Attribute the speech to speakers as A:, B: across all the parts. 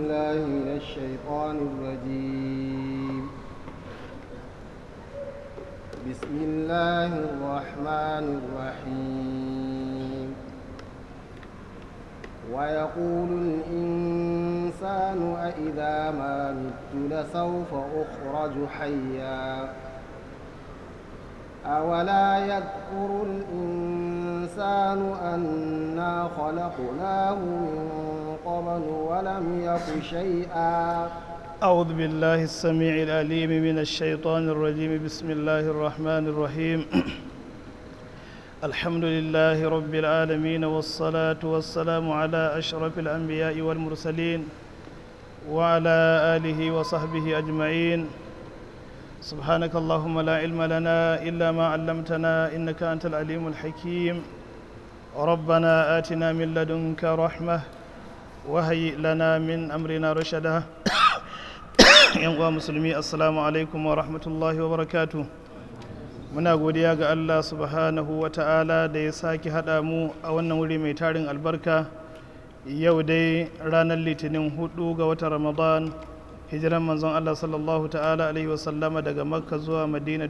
A: بالله من الشيطان الرجيم. بسم الله الرحمن الرحيم. ويقول الإنسان أإذا ما مت لسوف أخرج حيا أولا يذكر الإنسان أنا خلقناه من قبل ولم يك شيئا.
B: أعوذ بالله السميع العليم من الشيطان الرجيم. بسم الله الرحمن الرحيم. الحمد لله رب العالمين والصلاة والسلام على أشرف الأنبياء والمرسلين وعلى آله وصحبه أجمعين. سبحانك اللهم لا علم لنا إلا ما علمتنا إنك أنت العليم الحكيم. ربنا آتنا من لدنك رحمة وهيئ لنا من أمرنا رشدا. يا مسلمي السلام عليكم ورحمة الله وبركاته. muna godiya ga Allah subhanahu wa ta'ala da ya sake haɗa mu a wannan wuri mai tarin albarka yau dai ranar litinin 4 ga watan Ramadan, hijiran manzon Allah sallallahu ta'ala alaihi wasallama daga Makka zuwa Madina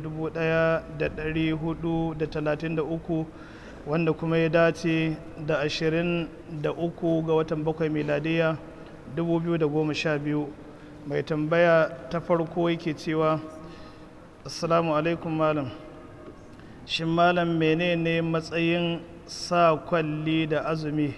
B: 1433, wanda kuma ya dace da 23 ga watan 7 miladiya 2012. mai tambaya ta farko yake cewa assalamu alaikum malam, shin malam menene matsayin sa kwalli da azumi?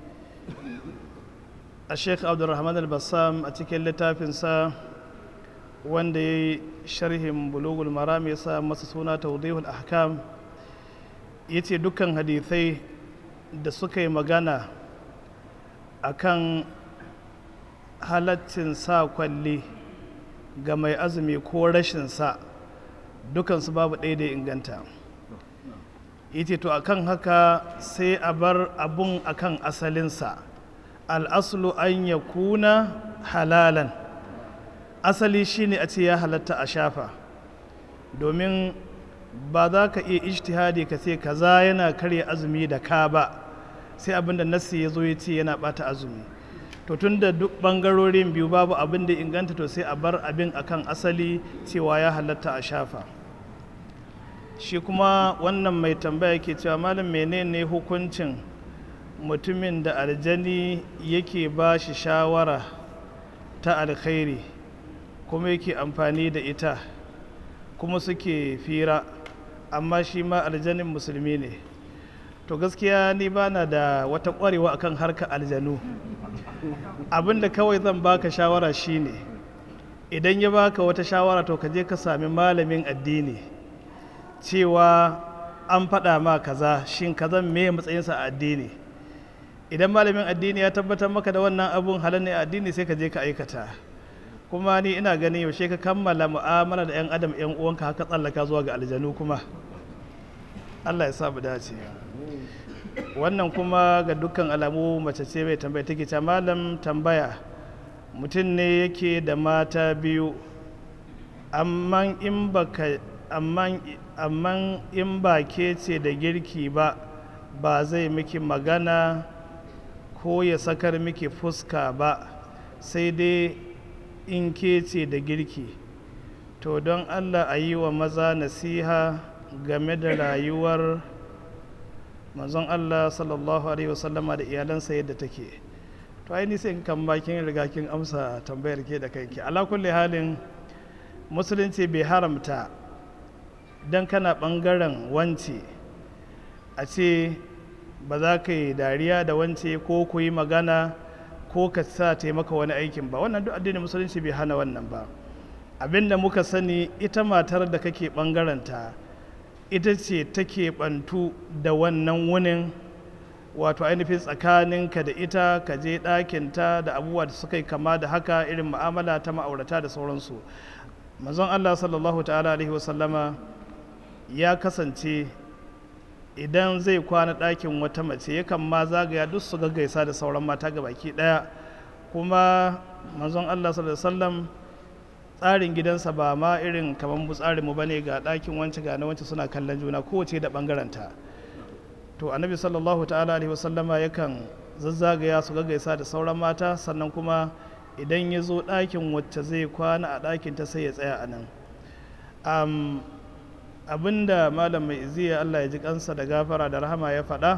B: A Sheikh Abdulrahman al-Bassam a cikin littafinsa wanda ya yi sharhin bulugul maram ya sa masa suna tawdihul ahkam, ya ce dukkan hadithai da suka yi magana akan halaccin sa kwalli ga mai azumi ko rashin sa, dukansu babu ɗaya da inganta. Yace to akan haka sai a bar abun akan asalinsa, al'aslu an ya kuna halalan. Asali shine a ce ya halatta a shafa, domin ba za ka iya ijtihadi ka ce kaza yana karya azumi da ka ba, sai abinda nassi ya zo ya ce yana bata azumi. To tun da duk bangarorin biyu babu abin da inganta, to sai a bar abin akan asali cewa ya halatta a shafa. Shi kuma wannan mai tambaya ke cewa malam menene hukuncin mutumin da aljani yake ba shi shawara ta alkhairi kuma yake amfani da ita kuma suke fira, amma shi ma aljanin musulmi ne? To gaskiya ni bana da wata ƙwarewa akan harkar aljanu. Abinda kawai zan baka shawara shine idan ya baka wata shawara to ka je ka sami malamin addini cewa an faɗa ma kaza, shin kazan me matsayinsa a addini. Idan malamin addini ya tabbatar maka da wannan abun halal ne a addini, sai ka je ka aikata. Kuma ni ina ganin yaushe ka kammala mu'amala da 'yan adam 'yan uwanka haka tsallaka zuwa ga aljanu kuma. Allah ya sa mu dace. Wannan kuma ga dukkan alamu mace ce mai tambaya take ta malam tambaya, mutum ne yake da mata biyu, amma in ba ke ce da girki ba zai miki magana ko ya sakar miki fuska ba, sai dai in ke ce da girki. To don Allah a yi wa maza nasiha game da rayuwar manzon Allah sallallahu alaihi wasallama da iyalansa yadda take. To ai ni sai kan bakin riga kin amsa tambayar ke da kanki. Ala kulli halin musulunci bai haramta dan kana bangaren wance a ce ba za ka yi dariya da wance ko ku yi magana ko ka sa taimaka wani aikin ba. Wannan duk addinin musulunci bai hana wannan ba. Abinda muka sani, ita matar da kake bangaranta ita ce take bantu da wannan wunin, wato ainihin tsakaninka da ita, ka je ɗakinta da abubuwa da suka yi kama da haka, irin mu'amala ta ma'aurata da sauransu. Manzon Allah sallallahu ta'ala alaihi wasallama ya kasance idan zai kwana ɗakin wata mace yakan ma zagaya duk su gaggaisa da sauran mata gabaki ɗaya. Kuma manzon Allah sallallahu alaihi wasallam tsarin gidansa ba ma irin kamar mu tsarin mu bane ga ɗakin wance ga na wance suna kallon juna, kowace da bangaranta. To annabi sallallahu ta'ala alaihi wasallama yakan zazzagaya su gaggaisa da sauran mata, sannan kuma idan ya zo ɗakin wacce zai kwana a ɗakinta sai ya tsaya a nan. Abinda malam mai iziya Allah ya ji kansa da gafara da rahama ya faɗa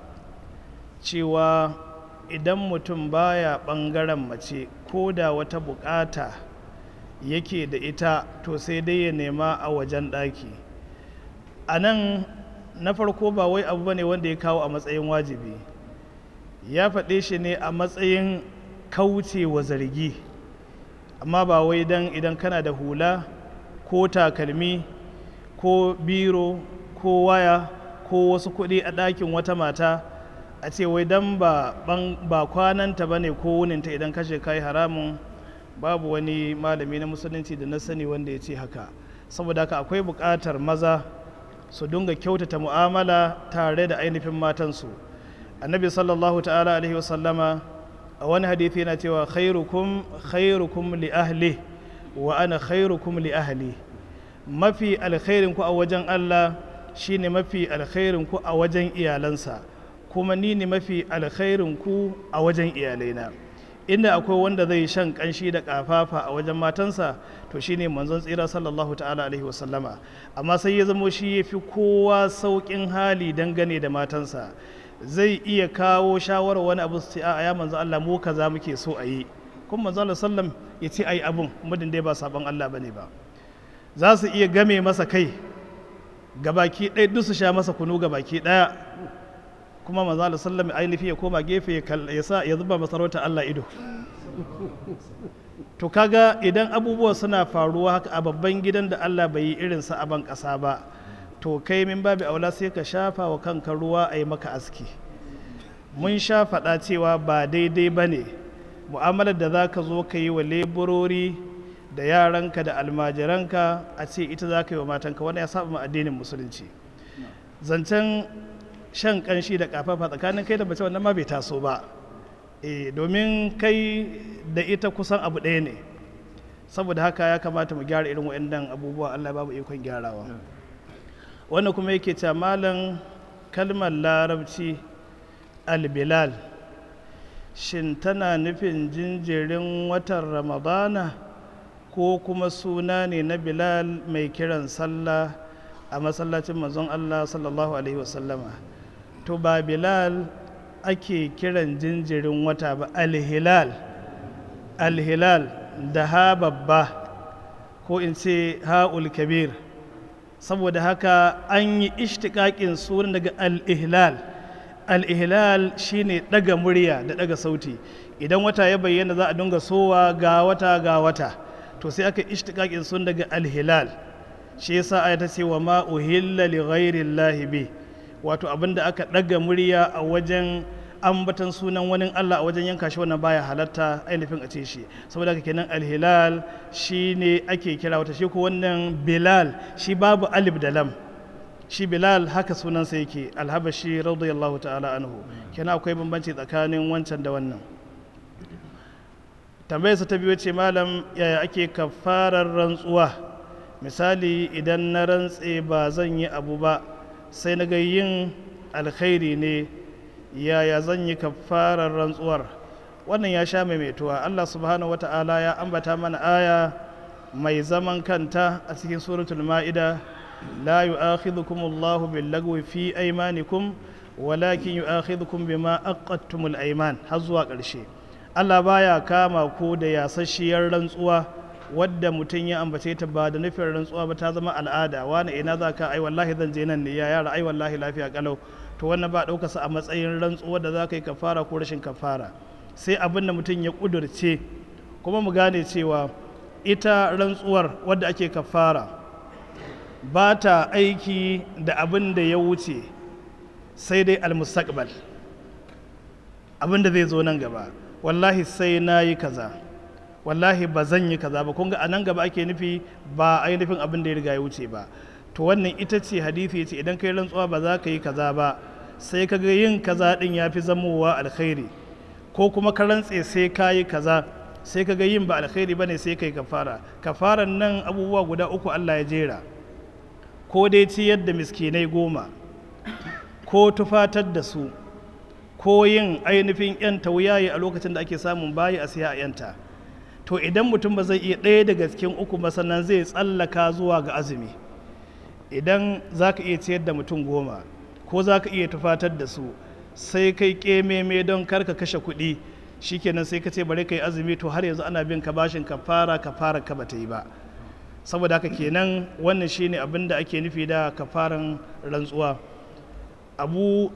B: cewa idan mutum baya ɓangaren mace ko da wata buƙata yake da ita to sai dai ya nema a wajen ɗaki. A nan na farko ba wai abu bane wanda ya kawo a matsayin wajibi, ya faɗe shi ne a matsayin kaucewa zargi, amma ba wai dan idan kana da hula ko takalmi ko biro ko waya ko wasu kuɗi a ɗakin wata mata a ce wai dan ba kwananta ba ne ko wuninta idan kashe kai haramun. Babu wani malami na musulunci da na sani wanda ya ce haka. Saboda haka akwai buƙatar maza su dinga kyautata mu'amala tare da ainihin matansu. Annabi sallallahu ta'ala alaihi wasallama a wani hadithi yana cewa khairukum li ahli wa ana khairukum li ahli. Mafi alkhairin ku a wajen Allah shine mafi alkhairin ku a wajen iyalansa, kuma ni ne mafi alkhairin ku a wajen iyalaina. Inda akwai wanda zai shan kanshi da kafafa a wajen matansa to shine manzon tsira sallallahu ta'ala alaihi wasallama, amma sai ya zamo shi yafi kowa saukin hali dangane da matansa. Zai iya kawo shawarar wani abu su ce a ya manzo Allah mu kaza muke so a yi, kuma manzo Allah sallam ya ce ai abun mudin dai ba sabon Allah bane ba. Za su iya game masa kai gabaki ɗaya duk su sha masa kunu gabaki ɗaya, kuma manzo Allah sallam ainihi ya koma gefe ya zuba masarauta Allah ido. To kaga idan abubuwa suna faruwa haka a babban gidan da Allah bai yi irin sa a ban ƙasa ba, to kai min babu aula sai ka shafa wa kanka ruwa a yi maka aski. Mun sha faɗa cewa ba daidai ba ne mu'amalar da za ka zo ka yi wa leburori da yaranka da almajiranka a ce ita za ka yi wa matanka, wani ya saba ma addinin musulunci. Zancen shan kanshi da kafafa tsakanin kai da mace wannan ma bai taso ba, domin kai da ita kusan abu ɗaya ne. Saboda haka ya kamata mu gyara irin waɗannan abubuwa, Allah babu ikon gyarawa. Wannan kuma yake cewa malam, kalmar larabci albilal shin tana nufin jinjirin watan ramadana ko kuma suna ne na bilal mai kiran sallah a masallacin manzon Allah sallallahu alaihi wasallama? To ba bilal ake kiran jinjirin wata ba, alhilal da ha babba ko in ce ha'ul kabir. Saboda haka an yi ishtiƙaƙin sunan daga al-ihlal shine daga murya da daga sauti. Idan wata ya bayyana za a dinga sowa ga wata, to sai aka ishtiƙaƙin sunan daga al-hilal. Shi yasa aya ta ce wa ma uhilla li ghairi llahi bi, wato abinda aka daga murya a wajen ambatan sunan wani Allah a wajen yanka shi wannan baya halatta ainihin a ce shi. Saboda haka kenan alhilal shi ne ake kira wata, shi ko wannan bilal shi babu alif da lam, shi bilal haka sunansa yake alhabashi radiyallahu ta'ala anhu. Kenan akwai bambanci tsakanin wancan da wannan. Tambayarsa ta biyu ce malam, yaya ake kafarar rantsuwa? Misali idan na rantse ba zan yi abu ba sai na ga yin alkhairi ne, yaya zan yi kafarar rantsuwar? Wannan ya sha maimaituwa. Allah subhanahu wata'ala ya ambata mana aya mai zaman kanta a cikin suratul ma'ida, la yu'akhidhukum Allahu bil-lagwi fi aymanikum walakin yu'akhidhukum bima aqadtumul ayman, har zuwa ƙarshe. Allah baya kama ku da yasasshiyar rantsuwa wadda mutum ya ambace ta ba da nufin rantsuwa ba, ta zama al'ada. Wani ina za ka? Ai wallahi zan je nan ne. Ya yara? Ai wallahi lafiya kalau. To wannan ba ɗauka sa a matsayin rantsuwa da za ka yi kafara ko rashin kafara, sai abin da mutum ya ƙudurce. Kuma mu gane cewa ita rantsuwar wadda ake kafara ba ta aiki da abin da ya wuce, sai dai almustaqbal, abin da zai zo nan gaba. Wallahi sai na yi kaza, wallahi ba zan yi kaza ba. Kun ga a nan gaba ake nufi, ba ainihin abin da ya riga ya wuce ba. To wannan ita ce hadisi yace idan kai rantsuwa ba za ka yi kaza ba, sai ka ga yin kaza din ya fi zamowa alkhairi, ko kuma ka rantse sai ka yi kaza sai ka ga yin ba alkhairi ba ne, sai kai kafara. Kafaran nan abubuwa guda uku Allah ya jera, ko dai ciyar da miskinai 10, ko tufatar da su, ko yin ainihin yanta wuyaye a lokacin da ake samun bayi a siya a yanta. to idan mutum ba zai iya ɗaya daga cikin uku ba sannan zai tsallaka zuwa ga azumi. Idan za ka iya ciyar da mutum 10 ko za ka iya tufatar da su sai kai ƙememe don karka kashe kuɗi shikenan sai ka ce bari ka yi azumi, to har yanzu ana bin ka bashin kafara ka bata yi ba. Saboda haka kenan wannan shine abin da ake nufi da kafaran rantsuwa. Abu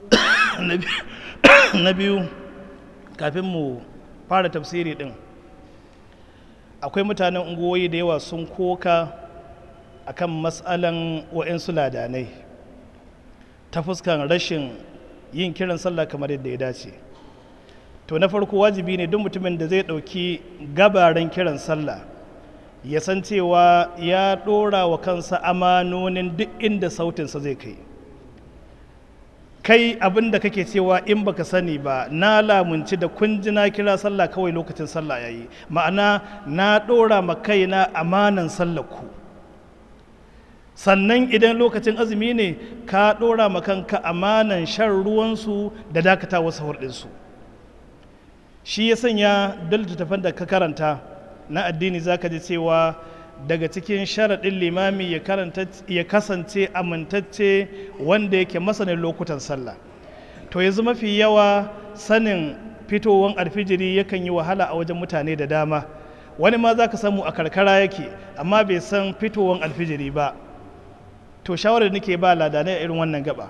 B: na biyu kafin mu fara tafsiri din, akwai mutanen unguwoyi da yawa sun koka akan matsalan wa'insu ladanai ta fuskan rashin yin kiran sallah kamar yadda ya dace. To na farko wajibi ne duk mutumin da zai ɗauki gabaran kiran sallah ya san cewa ya ɗora wa kansa amanonin duk inda sautinsa zai kai. Kai abin da kake cewa in baka sani ba, na lamunci da kunji na kira sallah kawai lokacin sallah yayi, ma'ana na ɗora ma kaina amanan sallar ku. Sannan idan lokacin azumi ne ka ɗora ma kanka amanan shan ruwansu da dakata wasu hurɗinsu. Shi ya sanya duk littattafan da ka karanta na addini za ka ji cewa daga cikin sharaɗin limami ya kasance amintacce wanda yake masanin lokutan sallah. To yanzu mafi yawa sanin fitowar alfijiri yakan yi wahala a wajen mutane da dama. Wani ma za ka samu a karkara yake amma bai san fitowar alfijiri ba. To shawarar da nake ba ladanai a irin wannan gaba,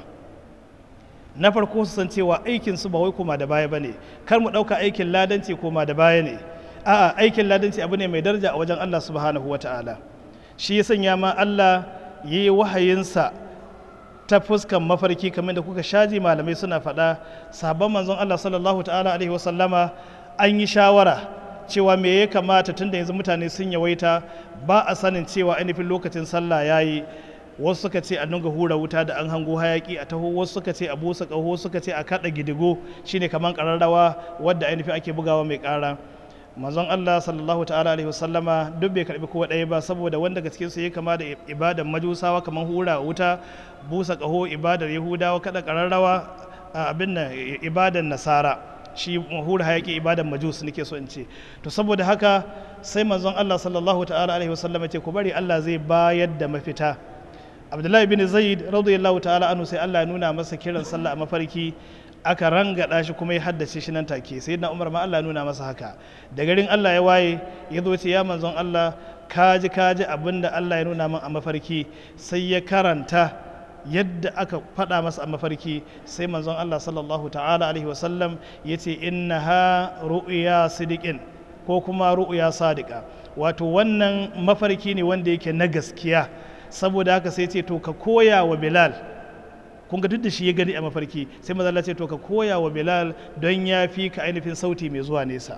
B: na farko su san cewa aikinsu ba wai koma da baya ba ne. Kar mu ɗauka aikin ladanci koma da baya ne. A'a, aikin ladanci abu ne mai daraja a wajen Allah subhanahu wa ta'ala. Shi ya sanya ma Allah ya yi wahayinsa ta fuskan mafarki, kamar da kuka shaji malamai suna faɗa. Sahabban manzon Allah sallallahu ta'ala alaihi wasallama an yi shawara cewa me ya kamata, tunda yanzu mutane sun yawaita ba a sanin cewa ainihin lokacin sallah ya yi. Wasu suka ce a dinga hura wuta da an hango hayaki a taho, wasu suka ce a busa ƙaho, suka ce a kaɗa gidigo shine kamar ƙararrawa wadda ainihin ake bugawa mai ƙara. Manzon Allah sallallahu ta'ala alaihi wasallama duk bai karbi kowa ɗaya ba, saboda wanda gaske su yi kama da ibadan majusawa kamar hura wuta, busa ƙaho ibadar yahudawa, kaɗa ƙararrawa abin nan ibadan nasara, shi hura hayaki ibadan majus nake so in ce. To saboda haka sai manzon Allah sallallahu ta'ala alaihi wasallama ce ku bari Allah zai bayar da mafita. Abdullahi bin Zaid radiyallahu ta'ala anhu sai Allah ya nuna masa kiran sallah a mafarki, aka rangada shi kuma ya haddace shi nan take. Sayyidina Umar ma Allah ya nuna masa haka. Da garin Allah ya waye ya zo ce ya manzon Allah kaji abinda Allah ya nuna min a mafarki, sai ya karanta yadda aka faɗa masa a mafarki. Sai manzon Allah sallallahu ta'ala alaihi wasallam ya ce innaha ru'ya sidiqin ko kuma ru'ya sadiqa, wato wannan mafarki ne wanda yake na gaskiya. Saboda haka sai ce to ka koya wa Bilal, kun ga duk da shi ya gani a mafarki, sai manzo Allah ce to ka koya wa Bilal don ya fi ka ainihin sauti mai zuwa nesa.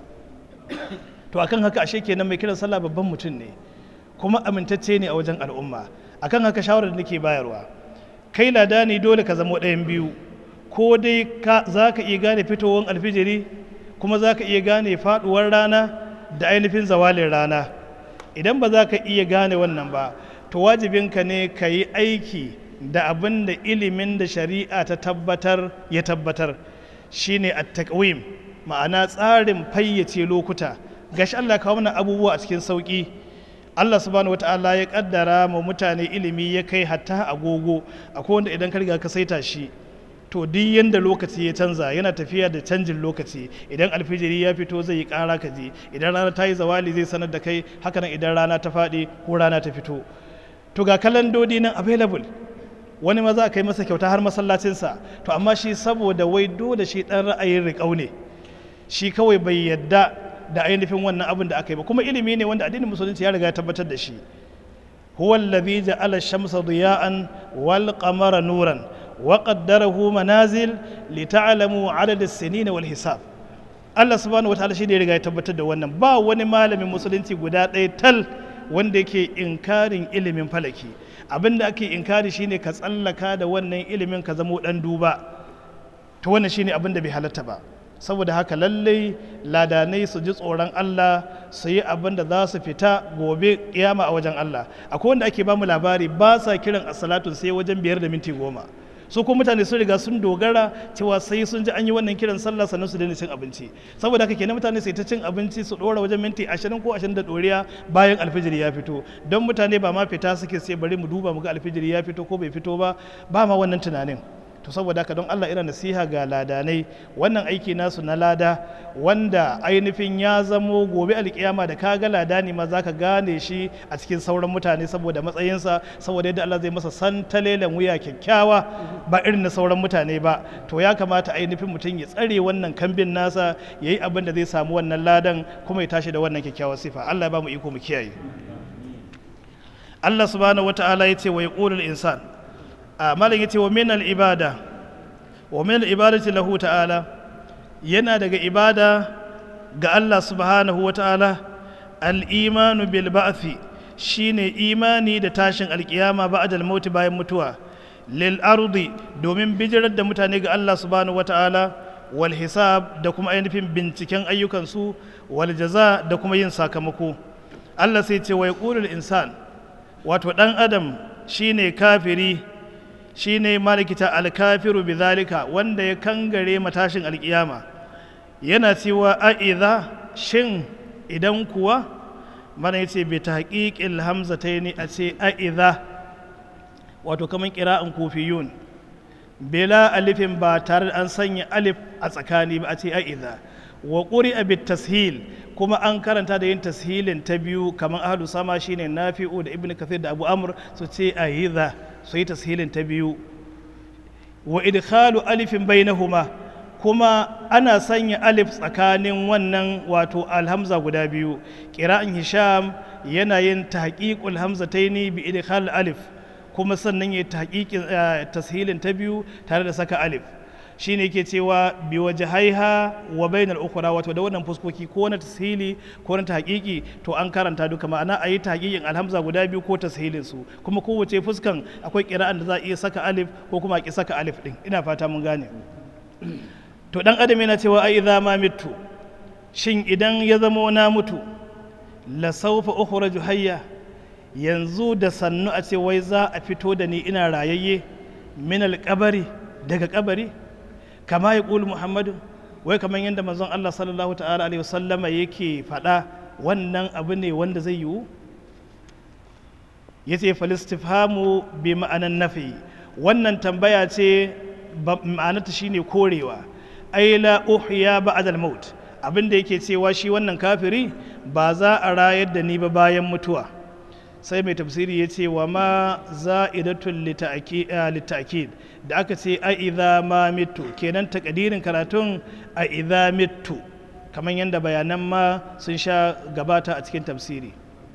B: To akan haka ashe kenan mai kiran sallah babban mutum ne kuma amintacce ne a wajen al'umma. Akan haka shawarar da nake bayarwa, kai ladani dole ka zama ɗayan biyu, ko dai za ka iya gane fitowar alfijiri kuma za ka iya gane faɗuwar rana da ainihin zawalin rana. Idan ba za ka iya gane wannan ba, to wajibinka ne ka yi aiki da abin da ilimin da shari'a ta tabbatar ya tabbatar, shine at-taqwim, ma'ana tsarin fayyace lokuta. Gashi Allah kawo mana abubuwa a cikin sauki. Allah subhanahu wata'ala ya kaddara ma mutane ilimi ya kai hatta agogo. Akwai wanda idan ka riga ka saita shi, to duk yanda lokaci ya canza yana tafiya da canjin lokaci. Idan alfijiri ya fito zai yi ƙara ka ji, idan rana ta yi zawali zai sanar da kai, hakanan idan rana ta faɗi ko rana ta fito. To ga kalandodi nan available, wani ma za a kai masa kyauta har masallacinsa. To amma shi saboda wai dole shi ɗan ra'ayin riƙau ne, shi kawai bai yadda da ainihin wannan abin da aka yi ba. Kuma ilimi ne wanda addinin musulunci ya riga ya tabbatar da shi. huwa allazi ja'ala ash-shamsa diya'an wal qamara nuran wa qaddarahu manazil li ta'lamu 'adada as-sinina wal hisab. Allah subhanahu wataala shi ne ya riga ya tabbatar da wannan. Ba wani malamin musulunci guda ɗaya tal wanda yake inkarin ilimin falaki. Abin da ake inkari shine ka tsallaka da wannan ilimin ka zamo dan duba. To wannan shine abin da bai halatta ba. Saboda haka lallai ladanai su ji tsoron Allah, su yi abin da za su fita gobe kiyama a wajen Allah. Akwai wanda ake ba mu labari ba sa kiran as-salatu sai wajen 5 da minti 10. su kuma mutane sun riga sun dogara cewa sai sun ji an yi wannan kiran sallah sannan su daina cin abinci, saboda haka kenan mutane sai ta cin abinci su dora wajen minti 20 ko 20 da doriya bayan alfijiri ya fito, don mutane ba ma fita suke sai bari mu duba mu ga alfijiri ya fito ko bai fito ba ma wannan tunanin. To saboda haka don Allah ina nasiha ga ladanai, wannan aiki nasu na lada wanda ainihin ya zamo gobe alkiyama da kaga ladani ma zaka gane shi a cikin sauran mutane saboda matsayinsa, saboda yadda Allah zai masa santalelen wuya kyakkyawa ba irin na sauran mutane ba. To ya kamata ainihin mutum ya tsare wannan kambin nasa, yayi abin da zai samu wannan ladan kuma ya tashi da wannan kyakkyawar sifa. Allah ya ba mu iko mu kiyaye. Allah subhanahu wataala yace wa yaqulul insan, malam yace wa min al-ibada wa min al-ibadati lahu ta'ala, yana daga ibada ga Allah subhanahu wa ta'ala al-imanu bil ba'thi, shine imani da tashin alkiyama ba'da al-maut, bayan mutuwa, lil ardi, domin bijirar da mutane ga Allah subhanahu wa ta'ala, wal hisab, da kuma ainihin binciken ayyukansu, wal jaza, da kuma yin sakamako. Allah sai ce wa yaqulul insan, wato dan adam shine kafiri, shine malikita alkafiru bizalika, wanda ya kangare matashin alkiyama, yana cewa a'iza, shin idan kuwa, mana yace bi tahqiqil hamzataini, a ce a'iza, wato kaman qira'an kufiyun bila alifin, ba tare da an sanya alif a tsakani ba, a ce a'iza. Wa quri'a bit tashil, kuma an karanta da yin tashilin ta biyu kaman ahlu sama shine Nafi'u da Ibn Kathir da Abu Amr su ce a'iza, su yi tashilin ta biyu. Wa idkhalu alifin bainahuma, kuma ana sanya alif tsakanin wannan wato alhamza guda biyu. Qira'an Hisham yana yin tahqiqul hamzataini bi idkhal alif, kuma sannan yayi tahqiqin tashilin ta biyu tare da saka alif. Shine yake cewa bi wajhaiha wa bainal ukhra, wato da wannan fuskoki ko na tashili ko na tahqiqi, to an karanta duka, ma'ana ayi tahqiqin alhamza guda biyu ko tashilin su, kuma kowace fuskan akwai qira'an da za a iya saka alif ko kuma a ki saka alif din. Ina fata mun gane. To dan adam yana cewa ai idza ma mitu, shin idan ya zama na mutu, la sawfa ukhraju hayya, yanzu da sannu a ce wai za a fito da ni ina rayayye, min alqabari, daga kabari, kama ya ƙulu Muhammadu, wai kamar yadda manzon Allah sallallahu ta'ala alaihi wasallama yake faɗa, wannan abu ne wanda zai yiwu? Ya ce falistifhamu bi ma'anan nafi, wannan tambaya ce ma'anarta shine korewa, ai la uhya ba'da al-maut, abinda yake cewa shi wannan kafiri ba za a rayar da ni ba bayan mutuwa. Sai mai tafsiri ya ce wa ma za'idatun litta'kid, da aka ce a idza ma mitu, kenan takadirin karatun a idza mitu, kamar yadda bayanan ma sun sha gabata a cikin tafsiri.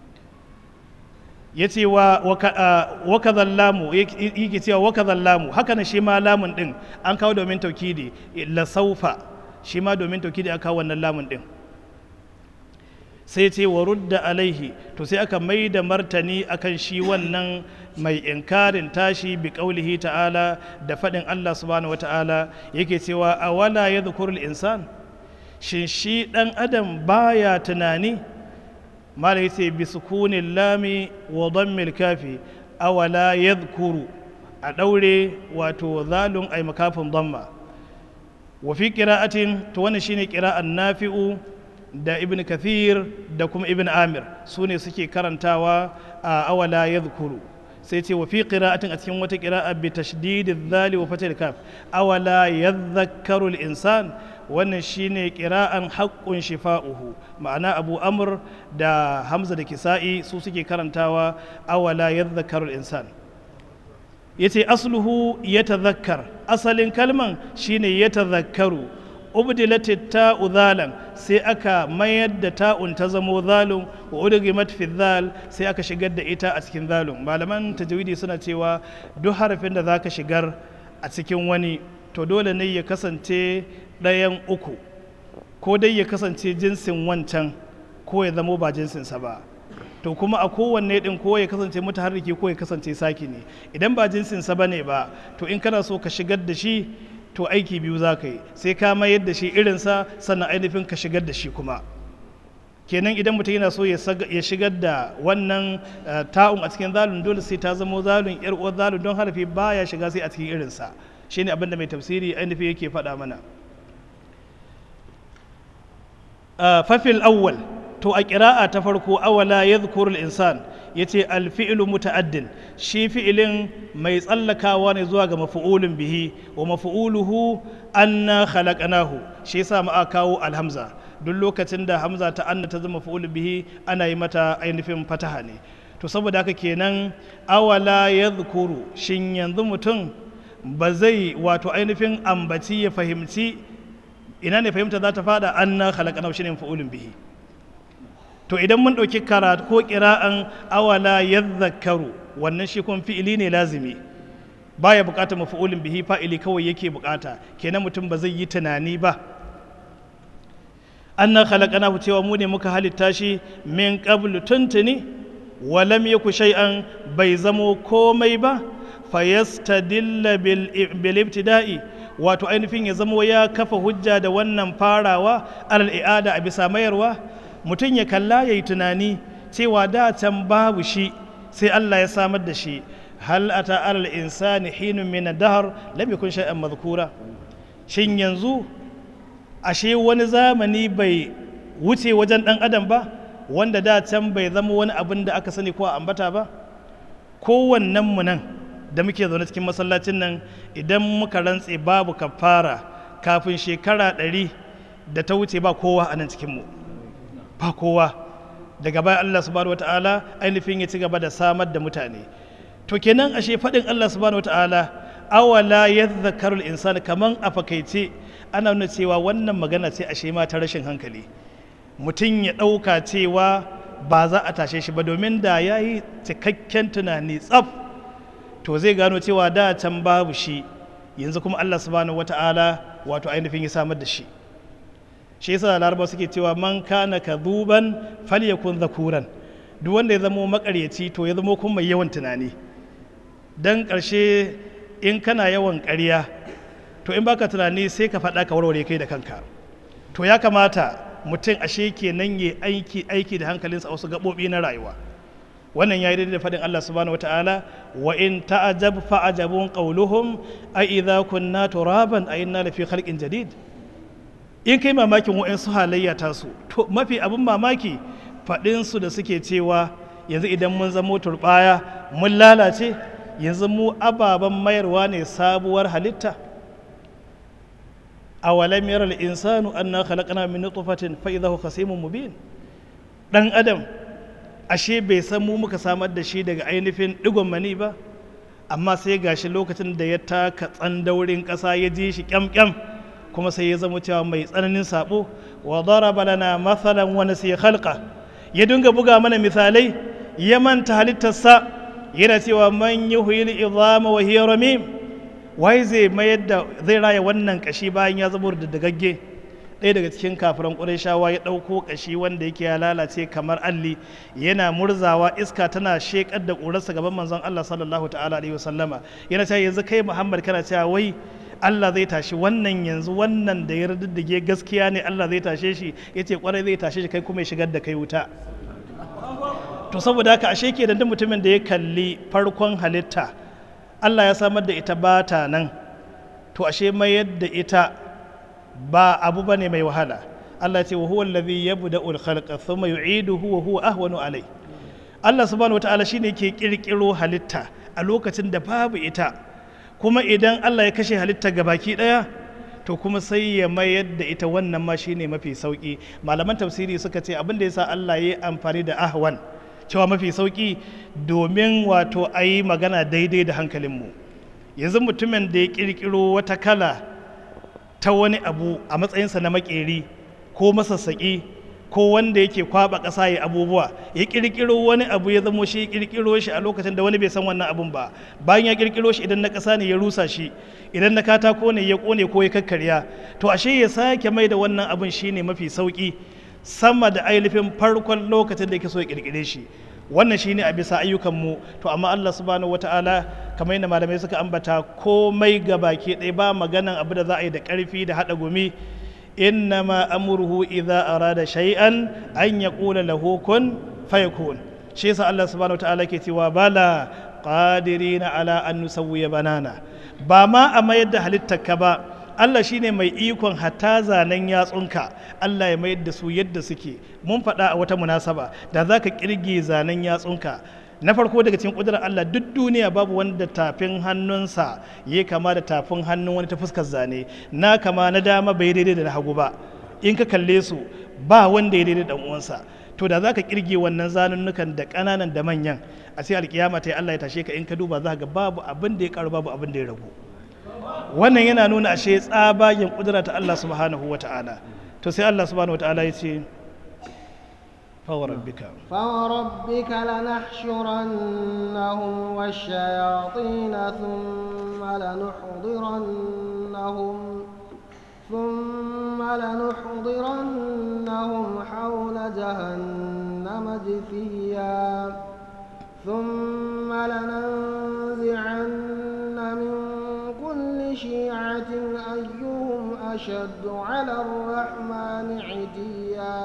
B: Ya ce wa kadhal lamu, yake cewa wa kadhal lamu, haka na shi ma lamun din an kawo domin taukidi, la saufa, shi ma domin taukidi aka kawo wannan lamun din. Sai ce wa rudda alaihi, to sai aka mai da martani akan shi wannan mai inkarin tashi bi qaulihi ta'ala, da faɗin Allah subhanahu wata'ala yake cewa awala yadhkurul insan, shin shi ɗan adam baya tunani, mala yace bi sukunil lami wa dammil kafi, awala yadhkuru, a daure wato zalun ay makafin damma. Wa fi qira'atin, to wannan shine qira'an Nafi'u da Ibn Kathir da kuma Ibn Amir, su ne suke karantawa a awala yadhkuru. Sai ce wa fi qira'atin, a cikin wata qira'a bi tashdididh dhali wa fathil kaf, awala yadhakkaru al-insan, wannan shine qira'an haqqun shifa'uhu, ma'ana Abu Amr da Hamza da Kisa'i su suke karantawa awala yadhakkaru al-insan. Yace asluhu yatadhakkar, asalin kalman shine yatadhakkaru, ubdilatit ta'u zalan, sai aka mayar da ta'un ta zamo zalun, wa udgimat fi zal, sai aka shigar da ita a cikin zalun. Malaman tajwidi suna cewa duk harafin da zaka shigar a cikin wani, to dole ne ya kasance ɗayan uku, ko dai ya kasance jinsin wancan, ko ya zamo ba jinsinsa ba. To kuma a kowanne din ko ya kasance mutaharriki ko ya kasance sakini. Idan ba jinsinsa bane ba, to in kana so ka shigar da shi, to aiki biyu za ka yi, sai ka mayar da shi irinsa sannan ainihin ka shigar da shi kuma. kenan idan mutum yana so ya shigar da wannan ta'un a cikin zalun dole sai ta zamo zalun yar uwar zalun don harafi baya shiga sai a cikin irinsa shine abinda mai tafsiri ainihi yake faɗa mana. Fafil awwal to a ƙira'a ta farko awala yadhkurul insan yace alfi'lu muta'addin shi fi'ilin mai tsallakawa ne zuwa ga maf'ulun bihi wa maf'uluhu anna khalaqnahu shi yasa ma kawo alhamza duk lokacin da hamza ta anna ta zama maf'ulun bihi ana yi mata ainihin fataha ne. To saboda haka kenan awala yadhkuru shin yanzu mutum ba zai wato ainihin ambaci ya fahimci ina ne fahimta za ta fada anna khalaqnahu shine maf'ulun bihi. To idan mun ɗauki karatu ko ƙira'an awala yadhakkaru wannan shi kuma fi'ili ne lazimi baya buƙatar maf'ulun bihi fa'ili kawai yake buƙata kenan mutum ba zai yi tunani ba. Anna khalaqnahu cewa mu ne muka halitta shi min qablu tuntuni wa lam yaku shay'an bai zamo komai ba fayastadilla bil ibtida'i wato ainihin ya zamo ya kafa hujja da wannan farawa alal i'ada a bisa mayarwa. Mutum ya kalla ya yi tunani cewa da can babu shi sai Allah ya samar da shi. Hal ata alal insani hinun min ad-dahr lam yakun shay'an madhkura. Shin yanzu ashe wani zamani bai wuce wajen dan adam ba wanda da can bai zama wani abin da aka sani ko a ambata ba? Kowannen mu nan da muke zaune cikin masallacin nan idan muka rantse babu kafara kafin shekara 100 da ta wuce ba kowa a nan cikin mu. Ba kowa daga bayan Allah subhanahu wata'ala ainihin ya ci gaba da samar da mutane. To kenan ashe faɗin Allah subhanahu wata'ala awala yadhakkarul insani kaman a fakaice ana nuna cewa wannan magana ce ashe ma ta rashin hankali. Mutum ya ɗauka cewa ba za a tashe shi ba domin da ya yi cikakken tunani tsaf to zai gano cewa da can babu shi yanzu kuma Allah subhanahu wata'ala wato ainihin ya samar da shi. Shi yasa laraba suke cewa man kana kadhuban falyakun zakuran duk wanda ya zama makaryaci to ya zama kuma mai yawan tunani dan karshe in kana yawan ƙarya to in baka tunani sai ka faɗa ka warware kai da kanka. To ya kamata mutum ashe kenan ya aiki da hankalinsa a wasu gaɓoɓi na rayuwa. Wannan ya yi daidai da faɗin Allah subhanahu wataala wa in ta'ajab fa'ajabun qawluhum a idza kunna turaban a inna lafi khalqin jadid. In kai mamakin wa'insu halayya tasu to mafi abin mamaki faɗinsu da suke cewa yanzu idan mun zamo turbaya mun lalace yanzu mu ababen mayarwa ne sabuwar halitta. Awalam yaral insanu anna khalaqna min nutfatin fa idha huwa khasimun mubin. Dan adam ashe bai san mu muka samar da shi daga ainihin digon mani ba amma sai gashi lokacin da ya taka tsandaurin ƙasa ya ji shi kyamkyam kuma sai ya zama cewa mai tsananin sabo. Wa daraba lana mathalan wa nasiya khalqa ya dinga buga mana misalai ya manta halittarsa yana cewa man yuhyil idhama wa hiya ramim wai zai mayar da zai raya wannan kashi bayan ya zama da dagagge. Ɗaya daga cikin kafiran Qurayshawa ya ɗauko kashi wanda yake ya lalace kamar alli yana murzawa iska tana shekar da ƙurarsa gaban manzon Allah sallallahu ta'ala alaihi wasallama yana cewa yanzu kai Muhammad kana cewa wai Allah zai tashi wannan yanzu wannan da ya riddige gaskiya ne Allah zai tashe shi yace kwarai zai tashe shi kai kuma ya shigar da kai wuta. To saboda haka ashe ke da mutumin da ya kalli farkon halitta Allah ya samar da ita bata nan to ashe mayar da ita ba abu bane mai wahala. Allah ce wa huwa allazi yabda'ul khalqa thumma yu'iduhu wa huwa ahwanu alai. Allah subhanahu wataala shine ke kirkiro halitta a lokacin da babu ita kuma idan Allah ya kashe halitta gabaki daya to kuma sai ya mayar da ita wannan ma shine mafi sauki. Malaman tafsiri suka ce abin da yasa Allah ya yi amfani da ahwan cewa mafi sauki domin wato ayi magana daidai da hankalinmu. Yanzu mutumin da ya kirkiro wata kala ta wani abu a matsayinsa na makeri ko masassaƙi ko wanda yake kwaba ƙasa ya abubuwa ya kirkiro wani abu ya zamo shi kirkiro shi a lokacin da wani bai san wannan abun ba bayan ya kirkiro shi idan na ƙasa ne ya rusa shi idan na katako ne ya ƙone ko ya kakkarya to ashe ya sake mai da wannan abun shine mafi sauƙi sama da ainihin farkon lokacin da yake so ya kirkire shi. Wannan shine a bisa ayyukanmu to amma Allah subhanahu wataala kamar yadda malamai suka ambata komai ga baki ɗaya ba maganan abu da za a yi da ƙarfi da haɗa gumi innama amruhu idza arada shay'an an yaqula lahu kun fayakun. Shi yasa Allah subhanahu wataala ke cewa bala qadirina ala an nusawwiya banana, ba ma a mayar da halittarka ba, Allah shine mai ikon hatta zanen yatsunka Allah ya mayar da su yadda suke. Mun faɗa a wata munasaba da zaka kirge zanen yatsunka, na farko daga cikin ƙudurar Allah duk duniya babu wanda tafin hannunsa ya kama da tafin hannun wani ta fuskar zane, na kama na dama bai daidai da na hagu ba, in ka kalle su ba wanda ya daidai da uwansa. To da za ka kirge wannan zanunnukan da ƙananan da manyan, a sai alkiyama ta yi Allah ya tashe ka, in ka duba za ka ga babu abin da ya karu babu abin da ya ragu. Wannan yana nuna ashe tsabagen ƙudura ta Allah subhanahu wa ta'ala. To sai Allah subhanahu wa ta'ala ya ce فوربك
A: لنحشرنهم والشياطين ثم لنحضرنهم حول جهنم جثيا ثم لننزعن من كل شيعة أيهم أشد على الرحمن عتيا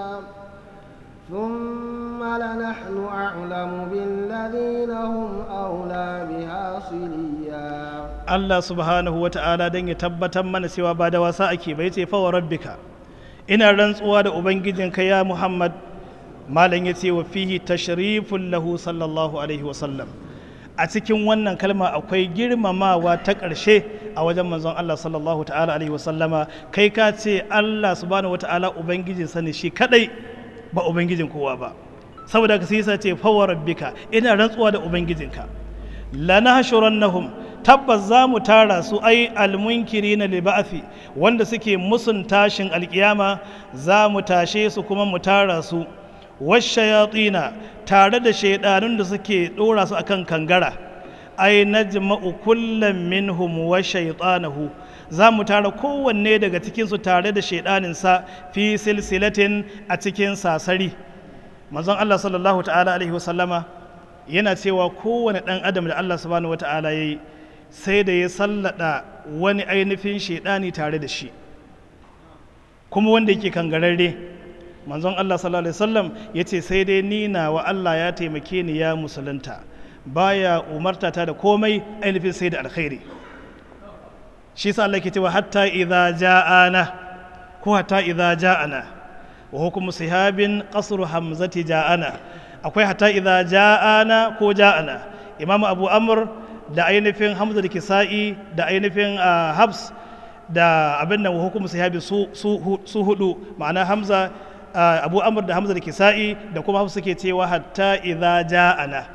A: ثم لنحن أعلم بالذين هم أولى بها صليا.
B: Allah subhanahu wa ta'ala don ya tabbatar mana cewa ba da wasa ake bai ce fa wa rabbika, ina rantsuwa da ubangijinka ya Muhammad. Malam ya ce wa fihi tashrifun lahu sallallahu alaihi wa sallam, a cikin wannan kalma akwai girmamawa ta ƙarshe a wajen manzon Allah sallallahu ta'ala alaihi wa sallama. Kai ka ce Allah subhanahu wa ta'ala ubangijinsa ne shi kadai, ba ubangijin kowa ba, saboda ka sai ce fa wa rabbika, ina rantsuwa da ubangijinka. lanahshurannahum, tabbas za mu tara su, ai almunkirina li ba'thi, wanda suke musun tashin alkiyama za mu tashe su kuma mu tara su. washayatina, tare da shaidanun da suke dora su akan kangara, ai najma'u kullam minhum wa shaytanahu, za mu tara kowanne daga cikinsu tare da shaidaninsa fi silsilatin, a cikin sasari. Manzon Allah sallallahu ta'ala alaihi wasallama yana cewa kowane ɗan adam da Allah subhanahu wa ta'ala ya yi sai da ya sallada wani ainihin shaidani tare da shi, kuma wanda yake kangararre. Manzon Allah sallallahu alaihi wasallam ya ce sai dai ni na wa Allah ya taimake ni ya musulunta, baya umartata da komai ainihin sai da alkhairi. Shi sa Allah ke cewa hatta idza ja'ana, ko hatta idza ja'ana, wa hukumu sihabin qasru hamzati ja'ana. Akwai hatta idza ja'ana ko ja'ana. Imam Abu Amr da ainihin Hamza da Kisa'i da ainihin Habs da abin nan wa hukumu sihabi su hudu, ma'ana Hamza, Abu Amr da Hamza da Kisa'i da kuma Habs suke cewa hatta idza ja'ana.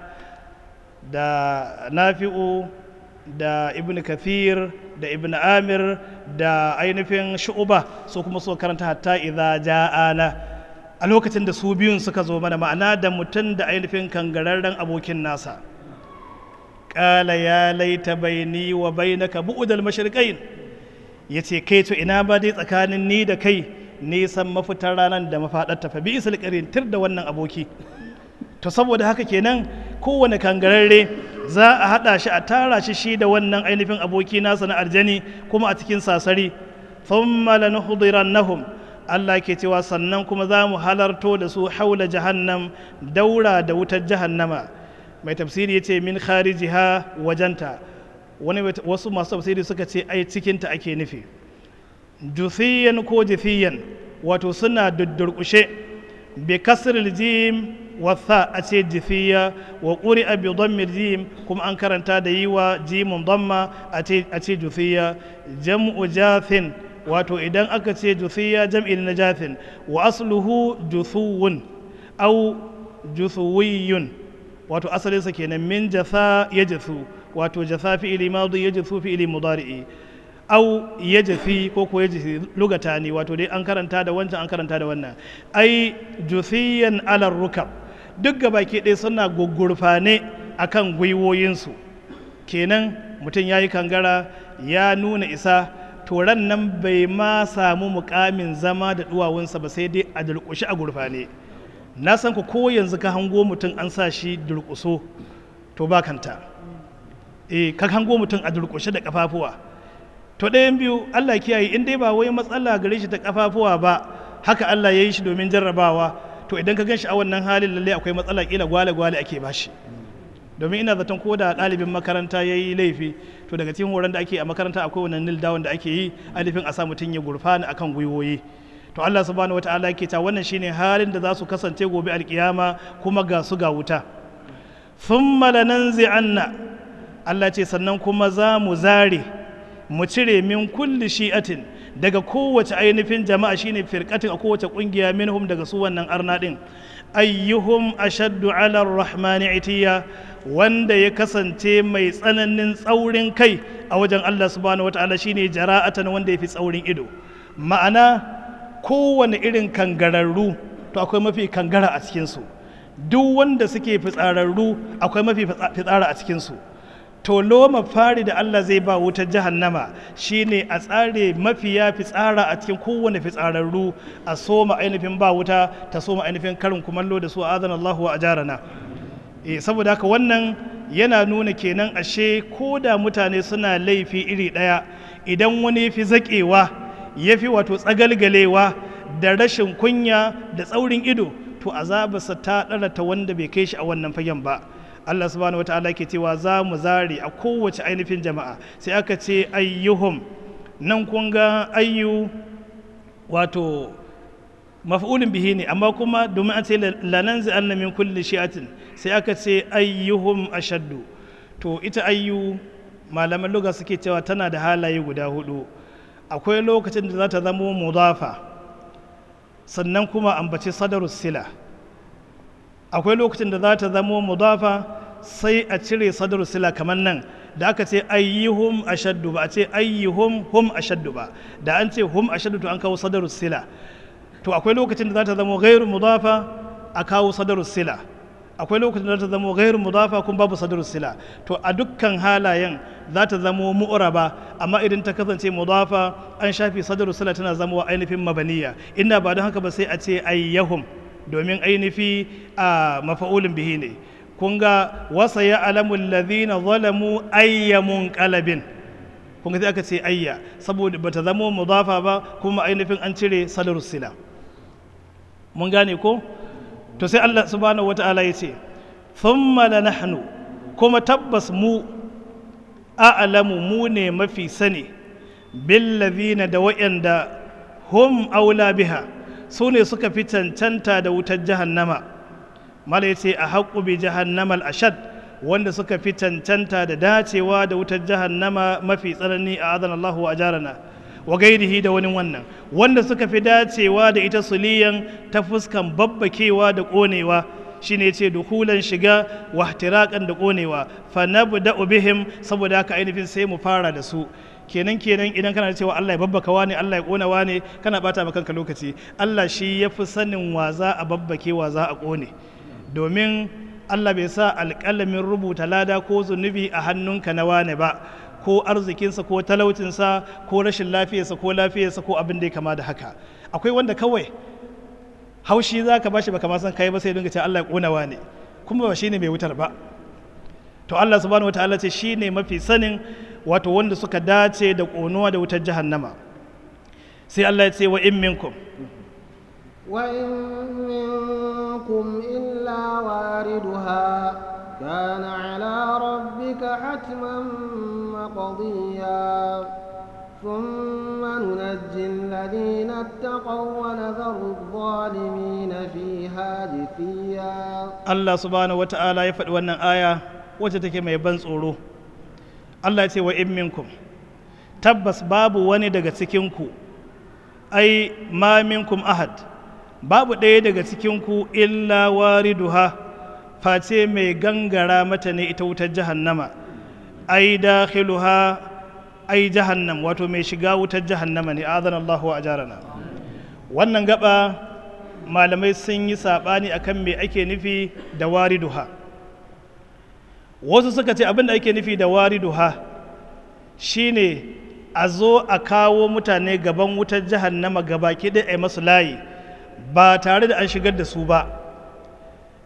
B: Da Nafi'u da Ibn Kathir da Ibn Amir da ainihin Shu'ba su kuma so karanta hatta idza ja'ana, a lokacin da su biyun suka zo mana, ma'ana da mutum da ainihin kangararren abokin nasa. Qala ya laita baini wa bainaka bu'dal mashriqain, yace kai to ina ba dai tsakanin ni da kai nisan mafitar ranar da mafaɗar tafa, bi isal qarin, tir da wannan aboki. To saboda haka kenan kowane kangararre za a haɗa shi, a tara shi da wannan ainihin aboki nasa na aljani kuma a cikin sasari. Thumma lanuhdirannahum, Allah ke cewa sannan kuma za mu halarto da su haula jahannam, daura da wutar jahannama. Mai tafsiri ya ce min kharijiha, wajenta. Wasu masu tafsiri suka ce ai cikinta ake nufi. Juthiyan ko jithiyan, wato suna duddurkushe, bi kasril jim watha, a ce jithiya, wa ƙuri'a bi dhammil jim, kuma an karanta da yi wa jimun dhamma a ce juthiya. Jam'u jathin, wato idan aka ce juthiya jam'i na jathin, wa asluhu juthuwun au juthuwiyun, wato asalinsa kenan min jatha ya jathu, wato jatha fi'ili madi ya jathu fi'ili mudari'i, au ya jafi ko ya jafi lugata ne, wato dai an karanta da wancan an karanta da wannan. Ai juthiyan alar rukab, duk gabaki ɗaya suna gugurfane akan gwiwoyinsu. Kenan mutum ya yi kangara ya nuna isa, toran nan bai ma samu mukamin zama da duwawunsa ba, sai dai a durƙushi a gurfane. Na san ku ko yanzu ka hango mutum an sa shi durƙuso to ba kanta, ka hango mutum a durƙushe da kafafuwa to ɗayan biyu Allah kiyaye in dai ba wai matsala gare shi ta kafafuwa ba haka Allah ya yi shi domin jarrabawa to idan ka gan shi a wannan halin lalle akwai matsala kila gwale-gwale ake bashi domin ina zaton ko da ɗalibin makaranta ya yi laifi to daga cikin horon da ake a makaranta akwai wannan nil down da ake yi alifin a sa mutum ya gurfana akan gwiwoyi to Allah subhanahu wataala yake ta wannan shine halin da za su kasance gobe alkiyama kuma ga su ga wuta thumma lananzi'anna Allah ce sannan kuma za mu zare mu cire min kulli shi'atin daga kowace ainihin jama'a shine firqatin a kowace kungiya minhum daga su wannan arna din ayyuhum ashaddu ala ar-rahmani itiya wanda ya kasance mai tsananin tsaurin kai a wajen Allah subhanahu wataala shine jara'atan wanda yafi tsaurin ido ma'ana kowane irin kangararru to akwai mafi kangara a cikin su duk wanda suke fitsararru akwai mafi fitsara a cikin su to loma fari da Allah zai ba wutar jahannama shine a tsare mafiya fitsara a cikin kowane fitsararru a soma ainihin ba wuta ta soma ainihin karin kumallo da su azan Allahu wa ajarana saboda haka wannan yana nuna kenan ashe ko da mutane suna laifi iri ɗaya idan wani fi zaƙewa ya fi wato tsagalgalewa da rashin kunya da tsaurin ido to azabarsa ta ɗara ta wanda bai kai shi a wannan fagen ba Allah subhanahu wataala ke cewa za mu zare a kowace ainihin jama'a sai aka ce ayyuhum nan kun ga ayyu wato maf'ulun bihi ne amma kuma domin an ce lananzi anna min kulli shi'atin sai aka ce ayyuhum ashaddu to ita ayyu malaman lugha suke cewa tana da halaye guda hudu akwai lokacin da za ta zama mudafa sannan kuma ambaci sadarus sila akwai lokacin da za ta zama mudafa sai a cire sadar sila kamar nan da aka ce ayyuhum ashaddu ba a ce ayyuhum hum ashaddu ba da an ce hum ashaddu to an kawo sadar sila to akwai lokacin da za ta zama gairu mudafa a kawo sadar sila akwai lokacin da za ta zama gairu mudafa kuma babu sadar sila to a dukkan halayen za ta zama mu'raba amma idan ta kasance mudafa an shafi sadar sila tana zama ainihin mabaniya inda ba don haka ba sai a ce ayyahum domin ainihi a mafa'ulin bihi ne kun ga wasa ya alamun lazina zalamu ayyamun kalabin kun ga sai aka ce ayya saboda bata zama mudafa ba kuma ainihin an cire sadar sila mun gane ko to sai Allah subhanahu wata'ala ya ce thumma lanahnu kuma tabbas mu a'lamu mu ne mafi sani bil ladina da wa'anda hum aula biha su ne suka fi cancanta da wutar jahannama mala ya ce a haƙu bi jahannama ashad wanda suka fi cancanta da dacewa da wutar jahannama mafi tsanani a azan Allahu wa ajarana wa gairihi da wani wannan wanda suka fi dacewa da ita suliyan ta fuskan babbakewa da ƙonewa shine ce dukulan shiga wa ihtiraƙan da ƙonewa fa nabda'u bihim saboda haka ainihin sai mu fara da su kenan idan kana cewa Allah ya babbaka wani Allah ya kona wani kana bata maka kanka lokaci Allah shi ya fi sanin wa za a babbake wa za a kone domin Allah bai sa alƙalamin rubuta lada ko zunubi a hannunka na wane ba ko arzikinsa ko talaucinsa ko rashin lafiyarsa ko abin da ya kama da haka akwai wanda kawai haushi za ka bashi baka ma san kai ba sai dinga ce Allah ya kona wane kuma ba shine mai wutar ba to Allah subhanahu wataala ce shine mafi sanin wato wanda suka dace da ƙonuwa da wutar jahannama sai Allah ya ce wa in minkum
A: illa wariduha kana ala rabbika hatman maqdiya thumma nunajji alladhina ittaqaw wa nadharu adh-dhalimina fiha jithiya
B: Allah subhanahu wataala ya faɗi wannan aya wacce take mai ban tsoro Allah ya ce wa in minkum tabbas babu wani daga cikinku ai ma minkum ahad babu ɗaya daga cikinku illa wariduha face mai gangara mata ne ita wutar jahannama ai dakhiluha ai jahannam wato mai shiga wutar jahannama ne azan Allah wa ajarana wannan gaba malamai sun yi sabani akan me ake nufi da wariduha wasu suka ce abin da ake nufi da wariduha shine a zo a kawo mutane gaban wutar jahannama gabaki ɗaya a masu layi ba tare da an shigar da su ba